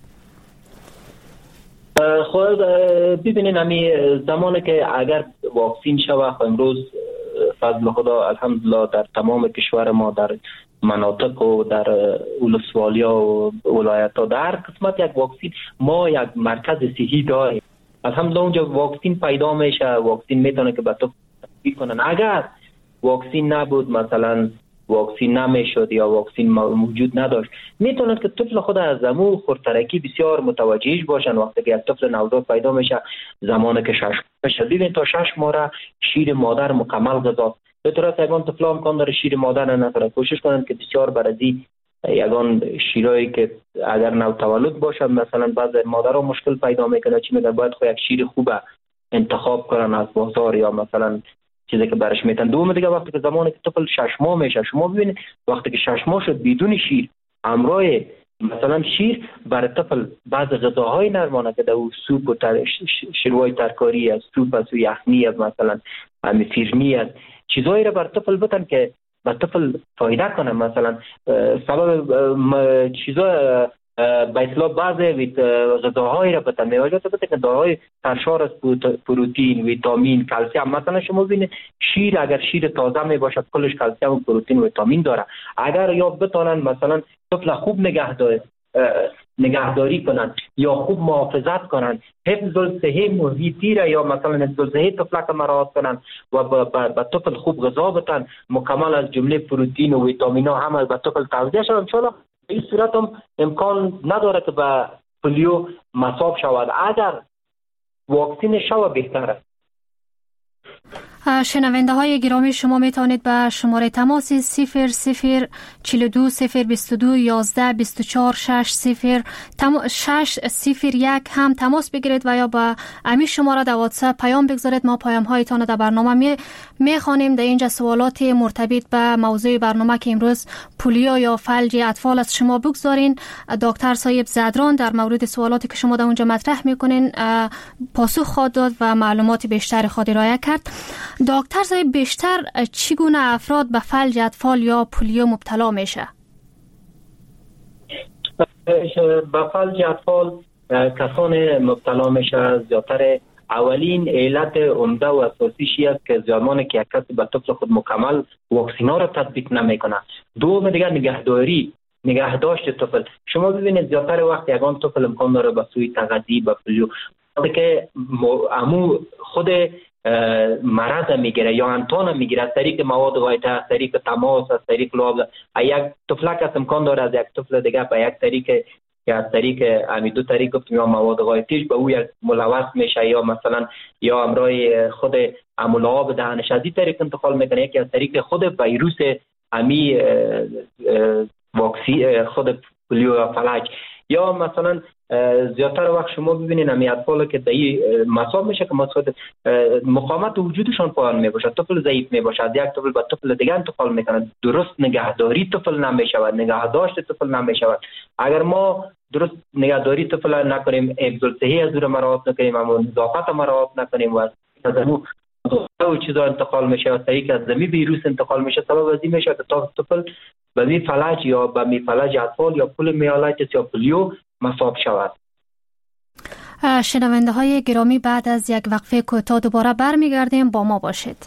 خب ببینین همی زمانی که اگر واکسین شوه خب امروز فضل خدا الحمدلله در تمام کشور ما در مناطق و در ولسوالی‌ها و ولایت‌ها در قسمت یک واکسین ما یک مرکز صحی داریم. الحمدلله اونجا واکسین پیدا میشه، واکسین میتونه که به تو تطبیق کنن. اگر واکسین نبود مثلا واکسین نمیشد یا واکسین موجود نداشت میتونند که طفل خود از زمو خردترکی بسیار متوجهش باشن. وقتی که یک طفل نوزاد پیدا میشه زمانی که شش میشه ببین تا شش ماه شیر مادر مکمل غذا به طور سیبان طفل امکان داره شیر مادر نخوره. کوشش کنند که بسیار برازی یگان شیرایی که اگر نو تولد باشه مثلا بعض مادرها مشکل پیدا میکنه چی میگن باید خود یک شیر خوبه انتخاب کنن از بازار یا مثلا چیزی که برش میتن. دوم دیگه وقتی که زمانی که طفل شش ماه میشه شما ببینید وقتی که شش ماه شد بدون شیر همراه مثلا شیر برای طفل بعض غذاهای نرمانه که در سوپ و تر... شروع ترکاری از سوپ از یخنی از مثلا همین فیرنی از چیزایی را بر طفل بتن که به طفل فایده کنه. مثلا سبب چیزا به اصطلاح بعض غذاهای را بتن میوجات بتن که دارای سرشار از پروتئین، ویتامین، کلسیم. مثلا شما ببینید شیر اگر شیر تازه می باشد کلش کلسیم و پروتئین و ویتامین داره. اگر یا بتونن مثلا طفل خوب نگه داره نگهداری کنن یا خوب محافظت کنن، حفظ الصحه محیطی را یا مثلا حفظ الصحه طفل که مراعات کنن و به طفل خوب غذا بدن مکمل از جمله پروتئین و ویتامین‌ها هم به طفل توزیع شود. ان شاء الله این صورت هم امکان نداره که به پولیو مصاب شود. اگر واکسین شود بهتره. شنونده های گرامی، شما می توانید به شماره تماس صفر صفر چهل و دو صفر بیست و دو یازده بیست و چهار شش صفر شش صفر یک هم تماس بگیرید و یا به امی شماره در واتساپ پیام بگذارید. ما پیام هایتان در برنامه می میخوانیم. در اینجا سوالات مرتبط به موضوع برنامه که امروز پولیو یا فلج اطفال است شما بگذارین. دکتر صاحب زدران در مورد سوالاتی که شما در اونجا مطرح میکنین پاسخ خواهد داد و معلومات بیشتر خود ارائه کرد. دکتر صاحب، بیشتر چگونه افراد به فلج اطفال یا پولیو مبتلا میشه؟ به فلج اطفال کسان مبتلا میشه زیادتر اولین علت عمده و اساسیشی است که زمانی که یک کس به طفل خود مکمل واکسینا را تطبیق نمیکنه. دوم دیگر نگهداری نگهداشت طفل. شما ببینید زیادتر وقت یگان طفل امکان داره به سوی تغذیه به پولیو که امو خود مرض میگیره یا انتان میگیره از طریق مواد غایطه، از طریق تماس، از طریق لعاب. یک طفلک از امکان داره از یک طفل دیگه به یک طریق که از طریق امی دو طریق گفتیم یا مواد غایطیش به او یک ملوث میشه یا مثلا یا امرای خود امولاب دهنش از این طریق انتقال میکنه. یکی از طریق خود ویروس امی واکسی خود پولیو یا فلج. یا مثلا زیادتر وقت شما ببینید امی اطفال که دایی مصاب میشه که مسئله مقاومت وجودشان پایان میباشه، طفل ضعیف میباشه، از یک طفل به طفل دیگه انتقال میکنه. درست نگهداری طفل نمیشود، نگهداشت طفل نمیشود. اگر ما درست نگهداری طفل نکنیم، حفظ الصحه از او مراعات نکنیم، اما نظافت مراعات نکنیم و از او چیزا انتقال میشه، از طریق از زمین ویروس انتقال میشه، سبب از این میشه که طفل به می فلج یا به می فلج اطفال یا پولیومیالیتیس یا پولیو مصاب شود. شنونده های گرامی، بعد از یک وقفه کوتاه دوباره برمیگردیم، با ما باشید.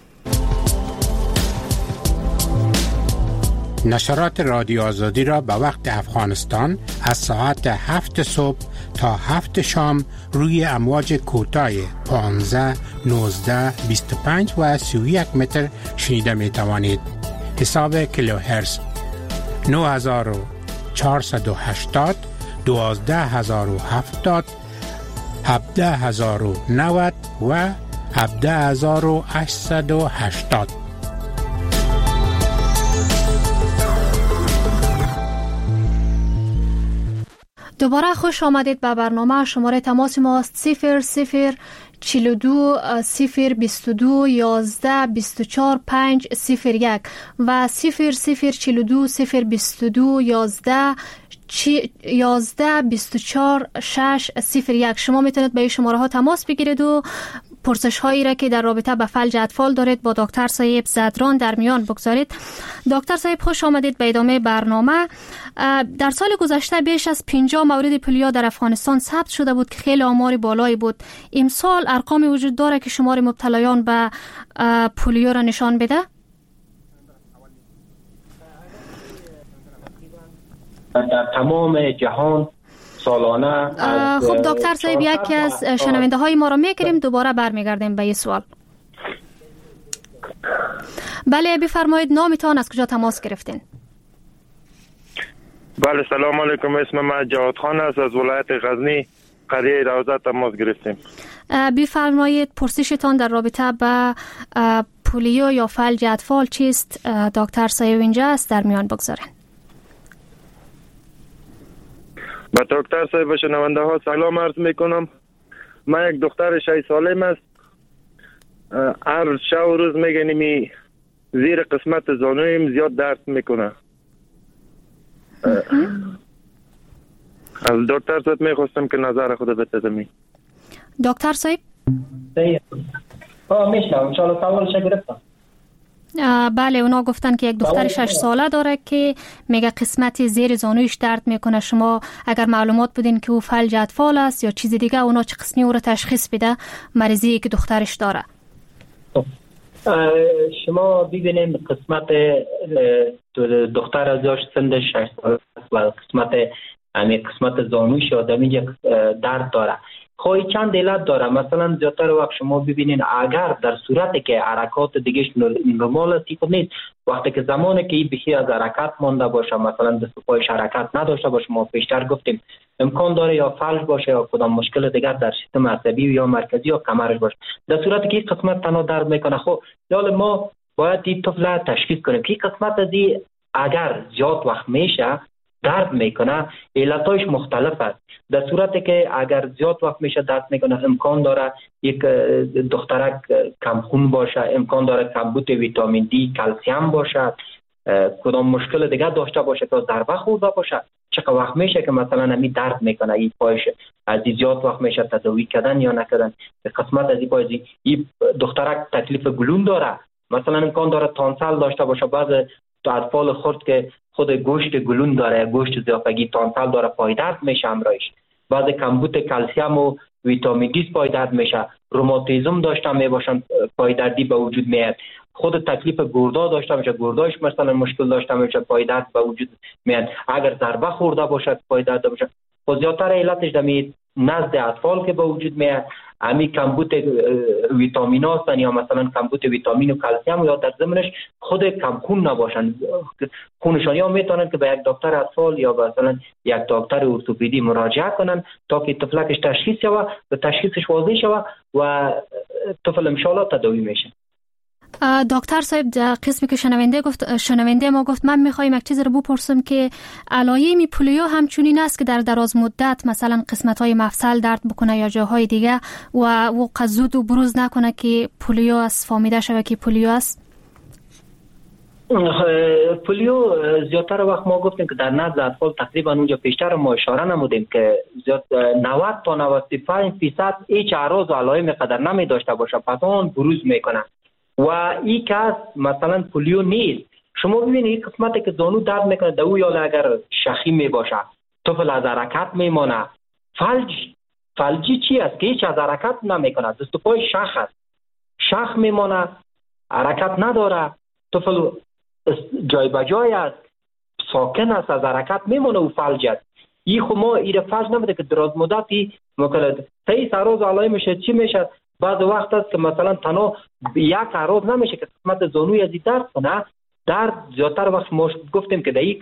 نشرات رادیو آزادی را به وقت افغانستان از ساعت هفت صبح تا هفت شام روی امواج کوتاه پانزده، نوزده، بیست و پنج و سی و یک متر شنیده می توانید. حساب کیلوهرتز نه هزار و چهارصد و هشتاد، دوازده هزار و هفتاد، هفده هزار و نود و هفده هزار و هشتصد و هشتاد. دوباره خوش آمدید به برنامه. شماره تماس ماست صفر صفر چهل و دو صفر بیست و دو یازده بیست و چهار پنج صفر یک و صفر صفر چهل و دو صفر بیست و دو یازده یازده بیست و چهار شش صفر یک. شما میتونید به این شماره ها تماس بگیرید و پرسش هایی را که در رابطه به فلج اطفال دارید با دکتر صاحب زدران در میان بگذارید. دکتر صاحب خوش آمدید به ادامه برنامه. در سال گذشته بیش از پنجاه مورد پولیو در افغانستان ثبت شده بود که خیلی آمار بالایی بود. امسال ارقامی وجود داره که شمار مبتلایان به پولیو را نشان بده؟ در تمام جهان سالانه. خب دکتر صاحب، یکی از شنونده های ما رو میگیریم، دوباره برمیگردیم به این سوال. بله بفرمایید، نامتان، از کجا تماس گرفتین؟ بله سلام علیکم، اسم من جواد خان است، از ولایت غزنی قریه روضه تماس گرفتیم. بفرمایید پرسشتان در رابطه با پولیو یا فلج اطفال چیست؟ دکتر صاحب اینجا است، در میان بگذارین. با دکتر صاحب شنونده ها سلام عرض میکنم. من یک دختر شش سالم است. هر شب و روز میگنیم زیر قسمت زانویم زیاد درد میکنه. از دکتر صاحب میخواستم که نظر خود بتدمی. دکتر صاحب آه میشنم، انشاءالله سوالش گرفتم. بله، اونا گفتن که یک دختر شش ساله داره که میگه قسمت زیر زانویش درد میکنه. شما اگر معلومات بدین که او فلج اطفال است یا چیز دیگه، اونا چه قسمی او رو تشخیص بده مریضی که دخترش داره؟ شما ببینید قسمت دختر از یاش سن شش ساله و قسمت همین قسمت زانویش آدمی درد داره. خواهی چند علت داره. مثلا زیادتر وقت شما ببینین اگر در صورتی که حرکات دیگه نرمال است خود نیست، وقتی که زمانی که این بخی از حرکت مانده باشه، مثلا دست و پایش حرکت نداشته باشه، ما پیشتر گفتیم امکان داره یا فلج باشه یا کدام مشکل دیگر در سیستم عصبی یا مرکزی یا کمرش باشه. در صورتی که این قسمت تنها درد میکنه، خب حالا ما باید این طفل تشخیص کنیم که این قسمت از این اگر زیاد وقت میشه درد میکنه، علتایش مختلف است. در صورتی که اگر زیاد وقت میشه درد میکنه، امکان داره یک دخترک کمخون باشه، امکان داره کمبود ویتامین دی، کلسیم باشه، کدام مشکل دیگه داشته باشه که ضربه خورده باشه. چقدر وقت میشه که مثلا همین درد میکنه این پایش، از زیاد وقت میشه تداوی کردن یا نکردن. قسمت از این پای این دخترک تکلیف گلون داره، مثلا امکان داره تانسل داشته باشه. بعض اطفال خرد که خود گوشت گلون داره، گوشت ضیافگی تانسل داره، پای درد میشه همراهش. بعض کمبود کلسیم و ویتامین دی پای درد میشه. روماتیسم داشته میباشن، پای دردی به وجود میاد. خود تکلیف گردا داشته باشه، گرداش مثلا مشکل داشته باشه، پای درد به وجود میاد. اگر ضربه خورده باشه پای درد باشه. خود زیادتر علتش دمی نزد اطفال که به وجود میاد، امی کمبود ویتامین هستن یا مثلا کمبود ویتامین و کلسیم، یا در ضمنش خود کمخون نباشن، خونشان، یا میتونن که به یک دکتر اطفال یا مثلا یک دکتر ارتوپدی مراجعه کنن تا که طفلکش تشخیص شوه و تشخیصش واضح شوه و طفل ان شاء الله تداوی میشه. دکتر صاحب، قسمی که شنونده گفت شنونده ما گفت من میخوایم یک چیز رو بپرسم که علائم پولیو همچنین است که در دراز مدت مثلا قسمت های مفصل درد بکنه یا جاهای دیگه و و قزود و بروز نکنه که پولیو است، فهمیده شوه که پولیو است؟ پولیو زیادتر وقت ما گفتیم که در نزد اطفال تقریبا اونجا پیشتر ما اشاره نمودیم که زیاد نود تا نود و پنج درصد هیچ اعراض و علائم قدر نمی داشته باشه، پس آن بروز میکنه و این کس مثلا پولیو نیست. شما ببینید قسمتی که زانو درد میکنه دو یا اگر شخی می باشه، طفل از حرکت میمانه. فلج فلجی چی است که هیچ از حرکت نمیکنه، دست و پای شخ است، شخ میمانه، حرکت نداره، طفل جای بجای است، ساکن است، از حرکت میمانه و فلج است. این خو ما این فلج نمیده که دراز مدتی مکلد تایی سراز علائم میشه. چی میشه؟ بعض وقت است که مثلا تنها یک عراض نمیشه که قسمت زانوی از درد کنه. درد زیادتر وقت ما گفتیم که در این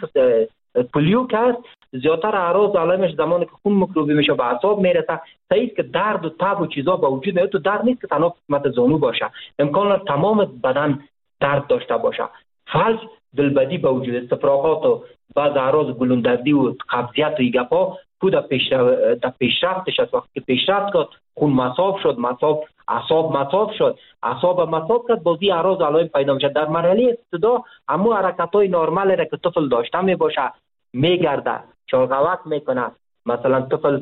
پولیو که است زیادتر اعراض علائمش زمانی که خون مکروبی میشه به اعصاب میرسه. صحیح که درد و تب و چیزا به وجود میاد، تو درد نیست که تنها قسمت زانو باشه، امکان است تمام بدن درد داشته باشه. فلج دلبدی به وجود، استفراغات و بعض اعراض گلوندردی و قبضیت و ایگپا خود پیشرفت در پیشرفتش است. وقتی که پیشرفت کرد خون مصاب شد، مصاب اعصاب مصاب شد، اعصاب مصاب کرد، بازی اعراض علائم پیدا میشه. در مرحله ابتدا همو حرکت‌های نرمال را که طفل داشته میباشه، میگرده، چالغوک میکنه، مثلا طفل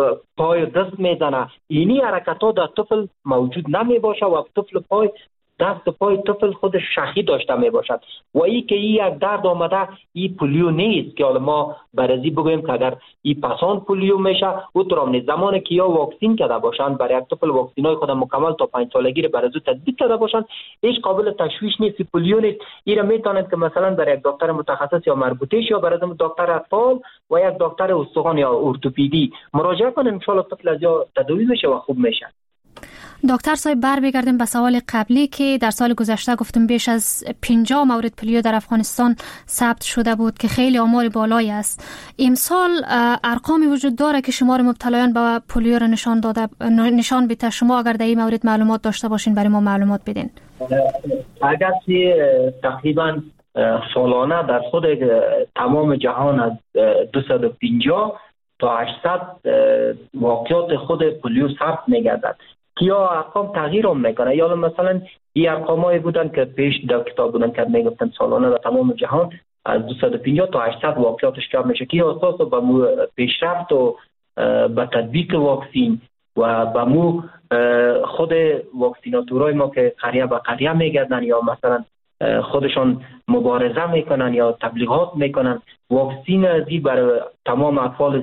پای دست میزنه، اینی حرکت‌ها در طفل موجود نمیباشه و طفل پای دست و پای طفل خودش شخی داشته می باشد و ای که این یک درد آمده این پولیو نیست که حالا ما برازی بگویم که اگر این پسان پولیو میشه او طرام نیست. زمانی که یا واکسین کرده باشند برای یک طفل واکسین های خود مکمل تا پنج سالگی برازو تطبیق کرده باشند، هیچ قابل تشویش نیست، پولیو نیست. این را میتونید که مثلا برای یک دکتر متخصص یا مربوطه یا برای دکتر اطفال و یک دکتر استخوان یا ارتوپدی مراجعه کنید، ان شاء الله طفل از یا تداوی میشه و خوب میشه. دکتر صاحب، بر بگردیم به سوال قبلی که در سال گذشته گفتم بیش از پنجاه مورد پولیو در افغانستان ثبت شده بود که خیلی آمار بالایی است. امسال ارقامی وجود داره که شمار مبتلایان به پولیو را نشان داده نشان بده؟ شما اگر در این مورد معلومات داشته باشین برای ما معلومات بدین. اگر تقریبا سالانه در خود تمام جهان از دویست و پنجاه تا هشتصد واقعات خود پولیو ثبت می‌گردد یا ارقام تغییر هم میکنه. یا مثلا این ارقامایی بودن که پیش در کتاب بودن که میگفتن سالانه در تمام جهان از دویست و پنجاه تا هشتصد واقعاتش کم میشه که اساس به پیشرفت و به تطبیق واکسین و به مو خود واکسیناتورای ما که قریه به قریه میگردن یا مثلا خودشان مبارزه میکنن یا تبلیغات میکنن، واکسین ازی برای تمام اطفال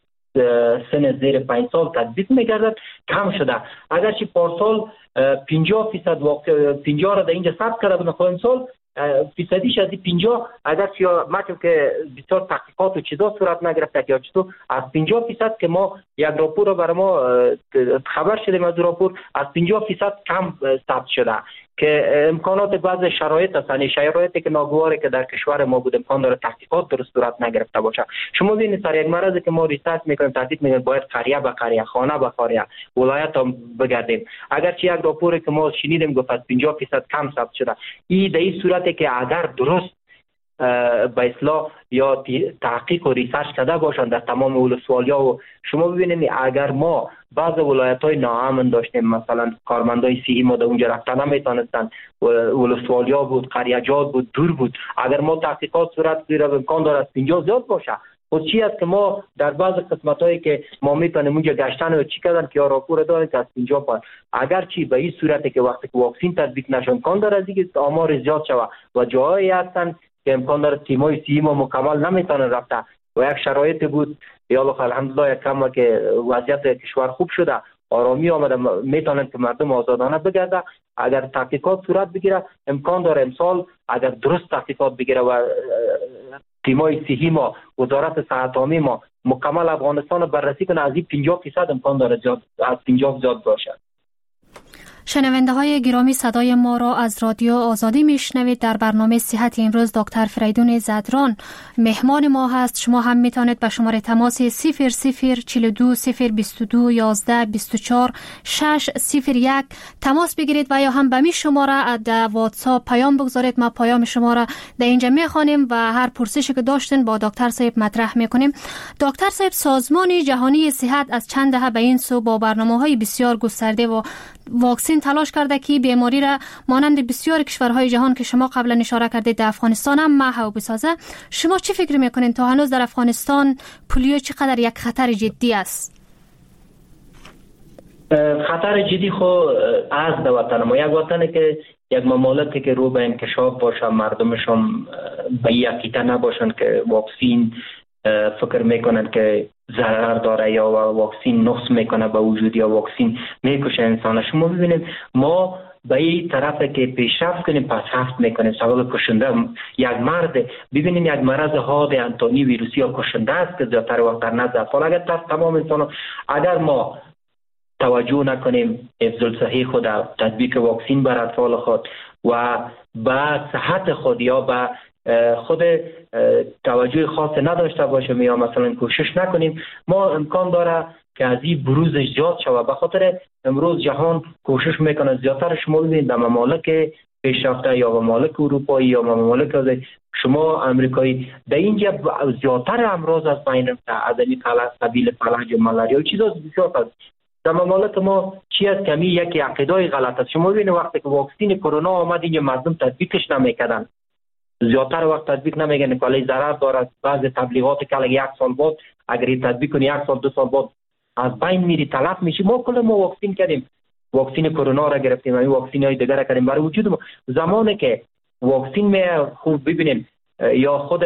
سن زیر پنج سال تطبیق میگردد کم شده. اگرچه پارسال پنجاه فیصد واقع پنجاه را در اینجا ثبت کرده بودن، خود امسال فیصدیش از پنجاه اگر یا مثلا که بسیار تحقیقات و چیزا صورت نگرفته یا چطور از پنجاه فیصد که ما یک راپور رو برای ما خبر شدیم از راپور از پنجاه فیصد کم ثبت شده که امکانات بعض شرایط هستن، شرایطی که ناگواره که در کشور ما بود امکان داره تحقیقات درست صورت نگرفته باشه. شما ببینید سر یک مرضی که ما ریسرچ میکنیم تحقیق میکنیم باید قریه به قریه، خانه به خانه، ولایت هم بگردیم. اگر چه یک راپوری که ما شنیدیم گفت از پنجاه فیصد کم ثبت شده، این در این صورتی که اگر درست به اصلاح یا تحقیق و ریسرچ کرده باشند در تمام ولسوالیا و شما ببینید اگر ما بعض ولایت‌های ناامن داشتیم، مثلا کارمندای صحی ما در اونجا رفتن نمیتونستن، ولسوالیا بود، قریه‌جات بود، دور بود، اگر ما تحقیقات صورت بگیره امکان داره از پنجاه زیاد باشه. خود چی است که ما در بعض قسمت‌هایی که ما میتونیم اونجا گشتن و چی کردن که راپور دارن که از پنجاه پایین، اگر چی به این صورتی که وقتی که واکسین تطبیق نشه امکان داره از اینکه آمار زیاد شوه و جاهایی هستن که امکان داره تیمای سی ما مکمل نمیتونه رفته و یک شرایط بود یا الله الحمدلله یک کم که وضعیت کشور خوب شده، آرامی آمده، میتونن که مردم آزادانه بگرده. اگر تحقیقات صورت بگیره امکان داره امسال اگر درست تحقیقات بگیره و تیمای صحی ما، وزارت صحت عامه ما مکمل افغانستان بررسی کنه از این پنجاه فیصد امکان داره زیاد از پنجاه زیاد باشه. شنونده های گرامی صدای ما را از رادیو آزادی میشنوید. در برنامه صحت امروز دکتر فریدون زدران مهمان ما هست. شما هم میتونید به شماره تماس صفر صفر چهل و دو صفر بیست و دو یازده بیست و چهار شش صفر یک تماس بگیرید و یا هم به می شماره در واتساپ پیام بگذارید. ما پیام شما را در اینجا میخوانیم و هر پرسشی که داشتین با دکتر صاحب مطرح میکنیم. دکتر صاحب، سازمان جهانی صحت از چند دهه به این سو با برنامه‌های بسیار گسترده و واکسین تلاش کرده که بیماری را مانند بسیار کشورهای جهان که شما قبلا اشاره کردید در افغانستان هم محو بسازه. شما چی فکر میکنین تا هنوز در افغانستان پولیو چقدر یک خطر جدی است؟ خطر جدی خو از در وطن ما، یک وطنه که یک مملکتی که رو به انکشاف باشه، مردمش هم به یک عقیده نباشن که واکسین فکر میکنن که ضرر داره یا واکسین نقص میکنه به وجود یا واکسین میکشه انسان. شما ببینید ما به این طرف که پیشرفت کنیم پس هفت میکنیم سبب کشنده یک مرد. ببینید یک مرض حاد انتانی ویروسی یا کشنده است که زیادتر وقت در نزد اطفال اگر در تمام انسان اگر ما توجه نکنیم حفظ الصحه خود، تطبیق واکسین بر اطفال خود و به صحت خود یا به خود توجه خاص نداشته باشیم یا مثلا کوشش نکنیم، ما امکان داره که از این بروزش زیاد شود. به خاطر امروز جهان کوشش میکنه زیادتر. شما ببینید در ممالک پیشرفته یا ممالک اروپایی یا ممالک شما امریکایی در اینجا زیادتر امراض از بین رفته، از این فلج قبیل فلج و ملاریا و چیزا بسیار هست. در ممالک ما چی است کمی یکی عقیده غلط است. شما ببینید وقتی که واکسن کرونا آمد اینجا مردم تطبیقش نمیکردن، زیادتر وقت تطبیق نمیگن که علی ضرر داره. بعض تبلیغات که یک سال بعد اگر تطبیق کنی یک سال دو سال بعد از بین میری تلف میشی. ما کل ما واکسن کردیم، واکسن کرونا را گرفتیم، این واکسن های دیگر را کردیم برای وجود ما. زمانی که واکسن می خوب ببینیم یا خود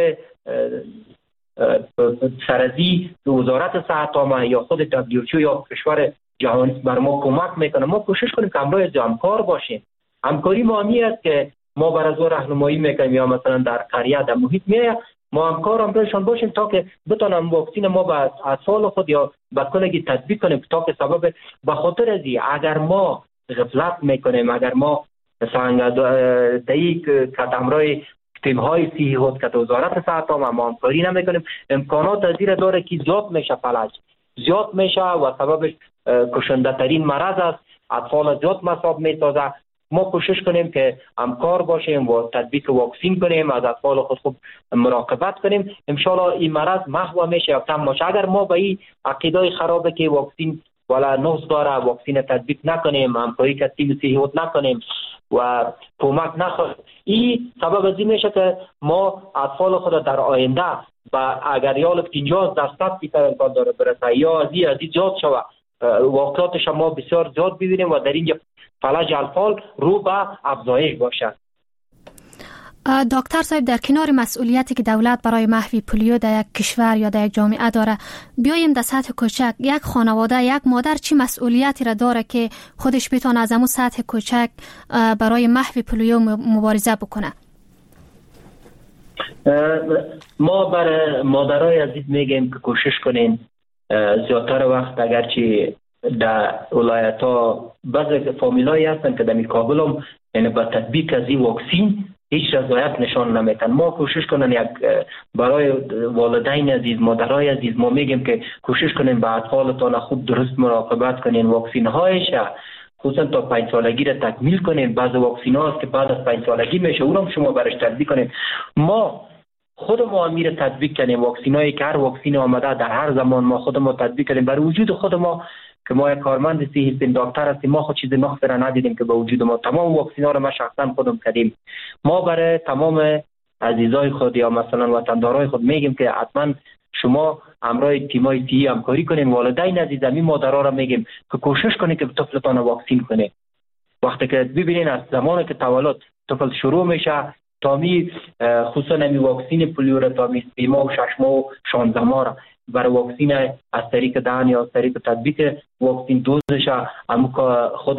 سرزی وزارت صحت عامه یا خود دبلیو اچ او یا کشور جهانی بر ما کمک میکنه، ما کوشش کنیم که همراه همکار باشیم. همکاری ما همی است که ما بر از راهنمایی میکنیم یا مثلا در قریه در محیط میه ما همکار همراهشان باشیم تا که بتونن واکسن ما به اطفال خود یا به کلگی تطبیق کنیم تا که سبب به خاطر ازی اگر ما غفلت میکنیم، اگر ما مثلا دایی که همراه تیم های صحی خود که وزارت صحت عامه ما همکاری نمیکنیم، امکانات از این داره که زیاد میشه، فلج زیاد میشه و سببش کشنده ترین مرض است، اطفال زیاد مصاب میسازه. ما کوشش کنیم که همکار باشیم و تطبیق واکسن کنیم، از اطفال خود خوب مراقبت کنیم. ان شاء الله این مرض محو میشه یا کم میشه. اگر ما به این عقیده خرابه که واکسن ولا نقص داره واکسن تطبیق نکنیم، همکاری که تیم صحی نکنیم و کمک نخواهیم، این سبب از این میشه که ما اطفال خود در آینده با اگر یال پنجاه درصد فیصد امکان داره برسه یا از این از این زیاد شوه واقعاتش ما بسیار زیاد ببینیم و در اینجا فلج اطفال رو به افزایش باشد. دکتر صاحب، در کنار مسئولیتی که دولت برای محو پولیو در یک کشور یا در یک جامعه داره، بیایم در سطح کوچک یک خانواده، یک مادر چی مسئولیتی را داره که خودش بتونه از همون سطح کوچک برای محو پولیو مبارزه بکنه؟ ما برای مادرای عزیز میگیم که کوشش کنین زیادتر وقت اگرچه در ولایت ها بعضی فامیلایی هستن که در کابل هم یعنی با تطبیق از این واکسین هیچ رضایت نشان نمیتن. ما کوشش کنن یک برای والدین عزیز مادرای عزیز ما میگیم که کوشش کنین با اطفالتان خوب درست مراقبت کنین، واکسین هایش خصوصا تا پنج سالگی را تکمیل کنین. بعض واکسین هاست که بعد از پنج سالگی میشه اون هم شما برش تطبیق کنین. ما خود ما امیر تطبیق کنیم واکسین هایی که هر واکسین آمده در هر زمان ما خود ما تطبیق کنیم برای وجود خود ما که ما یک کارمند سی هستیم دکتر هستیم. ما خود چیز نقص را ندیدیم که به وجود ما تمام واکسین ها را ما شخصا خودم کردیم. ما برای تمام عزیزای خود یا مثلا وطندارای خود میگیم که حتما شما همراه تیمای سی همکاری کنین. والدین عزیز همین مادرها را میگیم که کوشش کنین که طفلتان واکسین کنین. وقتی که ببینین از زمانی که تولد طفل شروع میشه تا می خصوصا می واکسین پولیو را تا می سه ماه و شش ماه و شانزده ماه را برای واکسین از طریق دهن یا از طریق تطبیق واکسین دوزش هم خود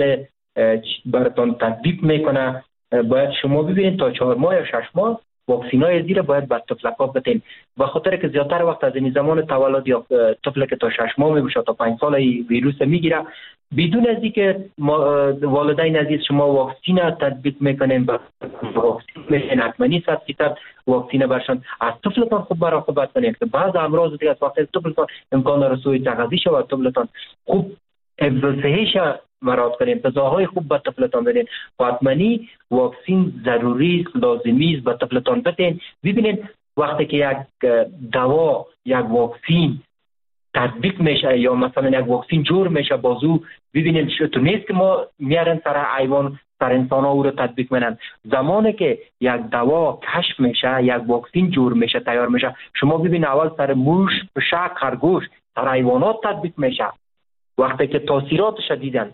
براتون تطبیق میکنه. باید شما ببینید تا چهار ماه یا شش ماه واکسین های زیر باید بر طفلکا بتین. و خاطر که زیادتر وقت از این زمان تولد یا طفل که تا شش ماه میبوشه تا پنج سال ویروس میگیره بدون از اینکه والدین عزیز شما واکسین تطبیق میکنین با واکسین میشن حتما صد فیصد واکسین برشان از طفلتان خوب مراقبت کنید که بعض امراض دیگه از وقتی طفلتان امکان رسوی تغذیه شود طفلتان خوب حفظ صحیش مراعات کنید، غذاهای خوب به طفلتان بدین و حتما واکسین ضروری است لازمی است به طفلتان بدین. ببینید وقتی که یک دوا یک واکسین تطبیق میشه یا مثلا یک واکسین جور میشه بازو ببینید شتو نیست که ما میارن سر حیوان سر انسان ها او رو تطبیق میکنن. زمانی که یک دوا کشف میشه یک واکسین جور میشه تیار میشه شما ببین اول سر موش پشک خرگوش سر حیوانات تطبیق میشه. وقتی که تاثیراتش دیدن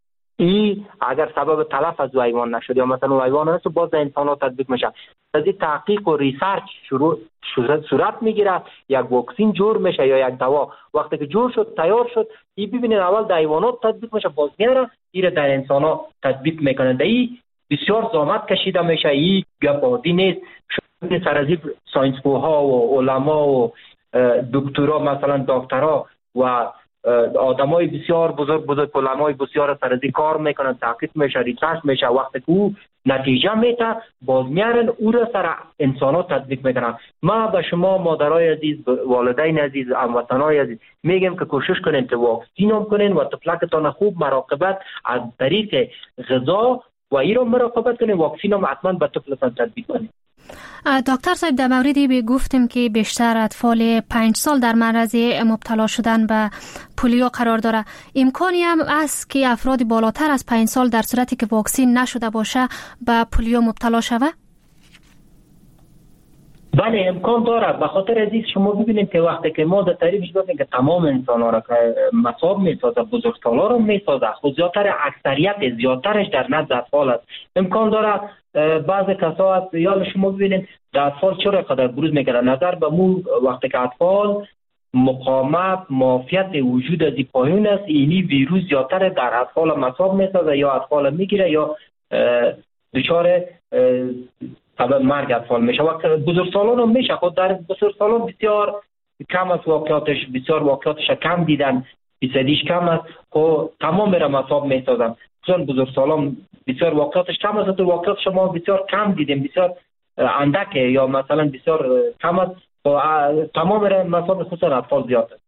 این اگر سبب تلف از حیوان نشد یا مثلا حیوان هست باز انسان ها تطبیق میشه. از این تحقیق و ریسرچ شروع صورت میگیره یک واکسین جور میشه یا یک دوا وقتی که جور شد تیار شد این ببینید اول در حیوانات تطبیق میشه باز میاره این در انسان ها تطبیق میکنن. در این بسیار زحمت کشیده میشه. این گپ عادی نیست. شما سر از ساینسپوها و علما و دکترا مثلا دکترا و آدمای بسیار بزرگ بزرگ علمای بسیار سر از کار میکنن تحقیق میشه ریسرچ میشه وقتی که او نتیجه میده باز میارن او را سر انسان ها تطبیق میکنن. ما به شما مادرای عزیز والدین عزیز هموطنای عزیز میگم که کوشش کنین که واکسین هم کنین و طفلکتان خوب مراقبت از طریق غذا و این را مراقبت کنین. واکسین هم حتما به طفلتان تطبیق کنین. دکتر صاحب در موردی به گفتیم که بیشتر اطفال پنج سال در معرض مبتلا شدن به پولیو قرار داره. امکانی هم است که افراد بالاتر از پنج سال در صورتی که واکسین نشده باشه به پولیو مبتلا شوه؟ بله امکان داره. به خاطر ازیز شما ببینید که وقتی که ما در تعریفش گفتیم که تمام انسان ها را که مصاب میسازه بزرگسالا را میسازه خود زیادتر اکثریت زیادترش در نزد اطفال است. امکان داره بعض کسا هست یا شما ببینید در اطفال چرا قدر بروز میکنه نظر به مو وقتی که اطفال مقاومت معافیت وجود از پایین است اینی ویروس زیادتر در اطفال مصاب میسازه یا اطفال میگیره یا دچار سبب مرگ اطفال میشه. وقت بزرگسالان هم میشه خود در بزرگسالان بسیار کم است واقعاتش بسیار واقعاتش کم دیدن فیصدیش کم است خب تمام را مصاب میسازن. خصوصا بزرگسالان بسیار واقعاتش کم است و واقعات شما بسیار کم دیدیم بسیار اندکه یا مثلا بسیار کم است و تمام را مصاب خصوصا اطفال زیاد است.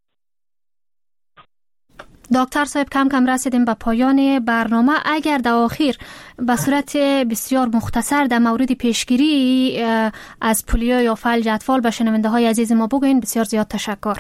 دکتر صاحب کم کم رسیدیم به پایان برنامه. اگر در آخر به صورت بسیار مختصر در مورد پیشگیری از پولیو یا فلج اطفال به شنونده های عزیز ما بگوین بسیار زیاد تشکر.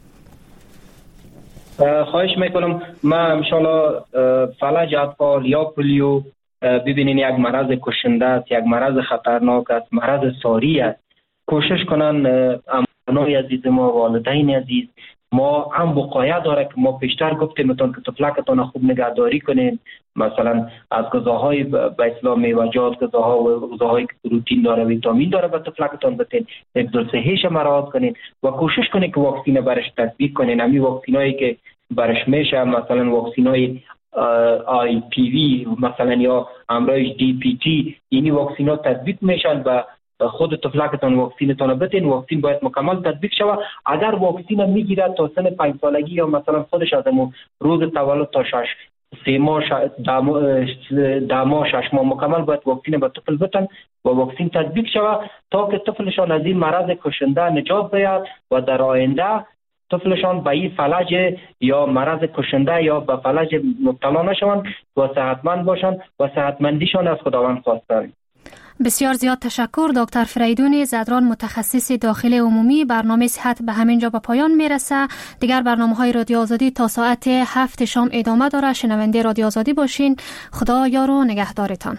خواهش میکنم. من انشالله فلج اطفال یا پولیو ببینین یک مرض کشنده است یک مرض خطرناک است مرض ساری است. کوشش کنن امنای عزیز ما والدین عزیز ما هم وقایه داره که ما پیشتر گفتیم میتون که طفلکتان خوب نگهداری کنین مثلا از غذاهای به اصطلاح میوه‌جات غذاها و غذاهایی که پروتئین داره ویتامین داره به طفلکتان بدین حفظ صحیش مراعات کنین و کوشش کنین که واکسین برش تطبیق کنین. همین واکسینایی که برش میشه مثلا واکسینای آی پی وی مثلا یا امرایش دی پی تی اینی واکسینا تطبیق میشن و خود طفلکتان واکسینتان بتین. واکسین باید مکمل تطبیق شود. اگر واکسین میگیرد تا سن پنج سالگی یا مثلا خودش از روز تولد تا شش سه ماه ده ماه شش ماه مکمل باید واکسین به طفل بتن و واکسین تطبیق شود تا که طفلشان از این مرض کشنده نجات بیاد و در آینده طفلشان به این فلج یا مرض کشنده یا به فلج مبتلا نشوند و صحتمند باشند و صحتمندیشان از خداوند خواسته. بسیار زیاد تشکر دکتر فریدون زدران، متخصص داخل عمومی. برنامه صحت به همین جا به پایان میرسه. دیگر برنامه‌های رادیو آزادی تا ساعت هفت شام ادامه داره. شنونده رادیو آزادی باشین. خدا یار و نگهدارتان.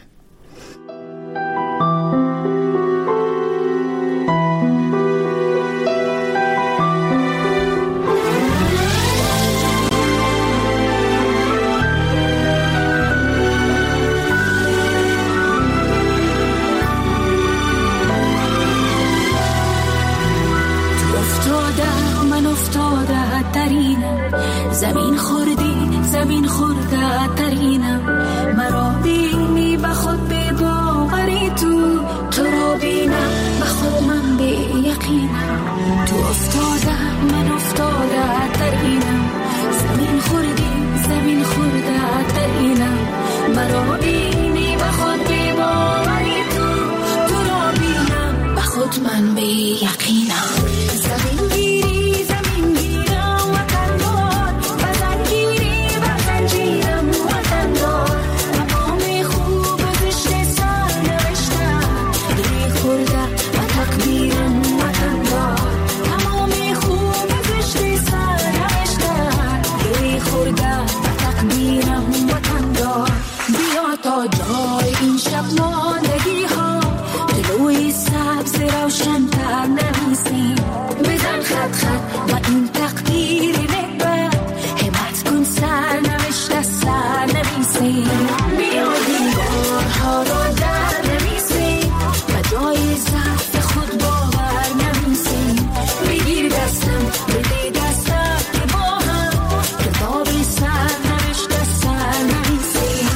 زمین خوردی زمین خورده ترینم، مرا بینی به خود به باوری، تو تو را بینم به خود من به یقینم. تو افتاده من افتاده ترینم، زمین خوردی زمین خورده ترینم، مرا بینی به خود به باوری، تو تو را بینم به خود من به یقینم. زمین گیری زمین گیرم وطن دار، وطن گیری وطن جیرم وطن دار، تمام خوب زشت سر نوشتم گیری خورده و تکبیرم وطن دار، تمام خوب زشت سر نوشتم گیری خورده و تکبیرم وطن دار. بیا تا جای این شب ماندگی ها دلوی سبز روشن تر نویسیم، بزن خط خط و این تقدیر نکبت، همت کن سر نوشته سر نویسیم، بیا دیوارها را در نویسیم و جای ضعف خود باور نویسیم، بگیر دستم بده دستم که با هم کتاب سر نوشته سر نویسیم.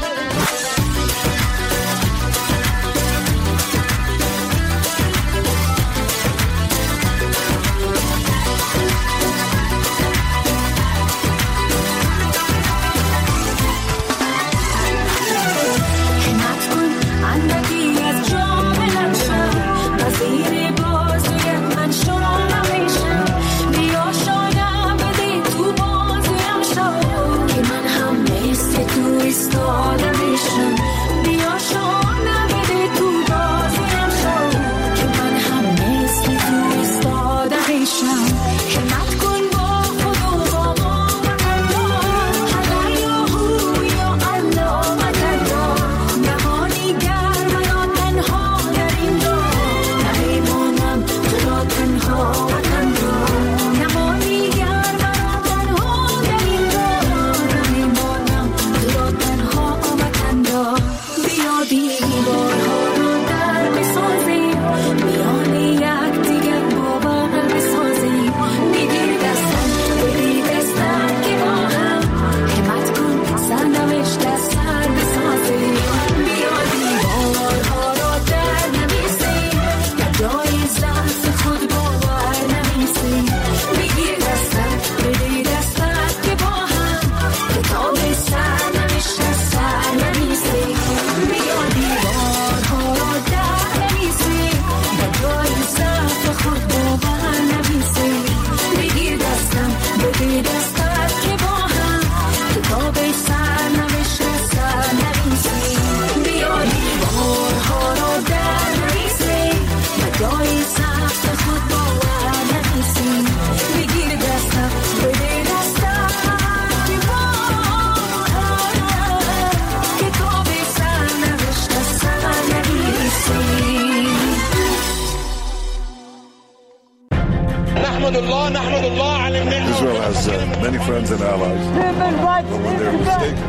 Israel has uh, many friends and allies. But when they're mistaken...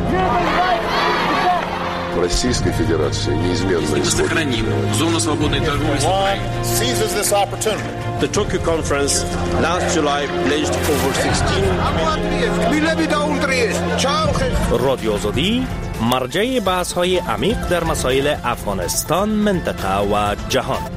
Российской Федерации неизменно сохраним зону свободной торговли. seizes this opportunity. The Tokyo conference last July pledged over sixteen رادیو آزادی مرجع بحث‌های عمیق در مسائل افغانستان، منطقه و جهان.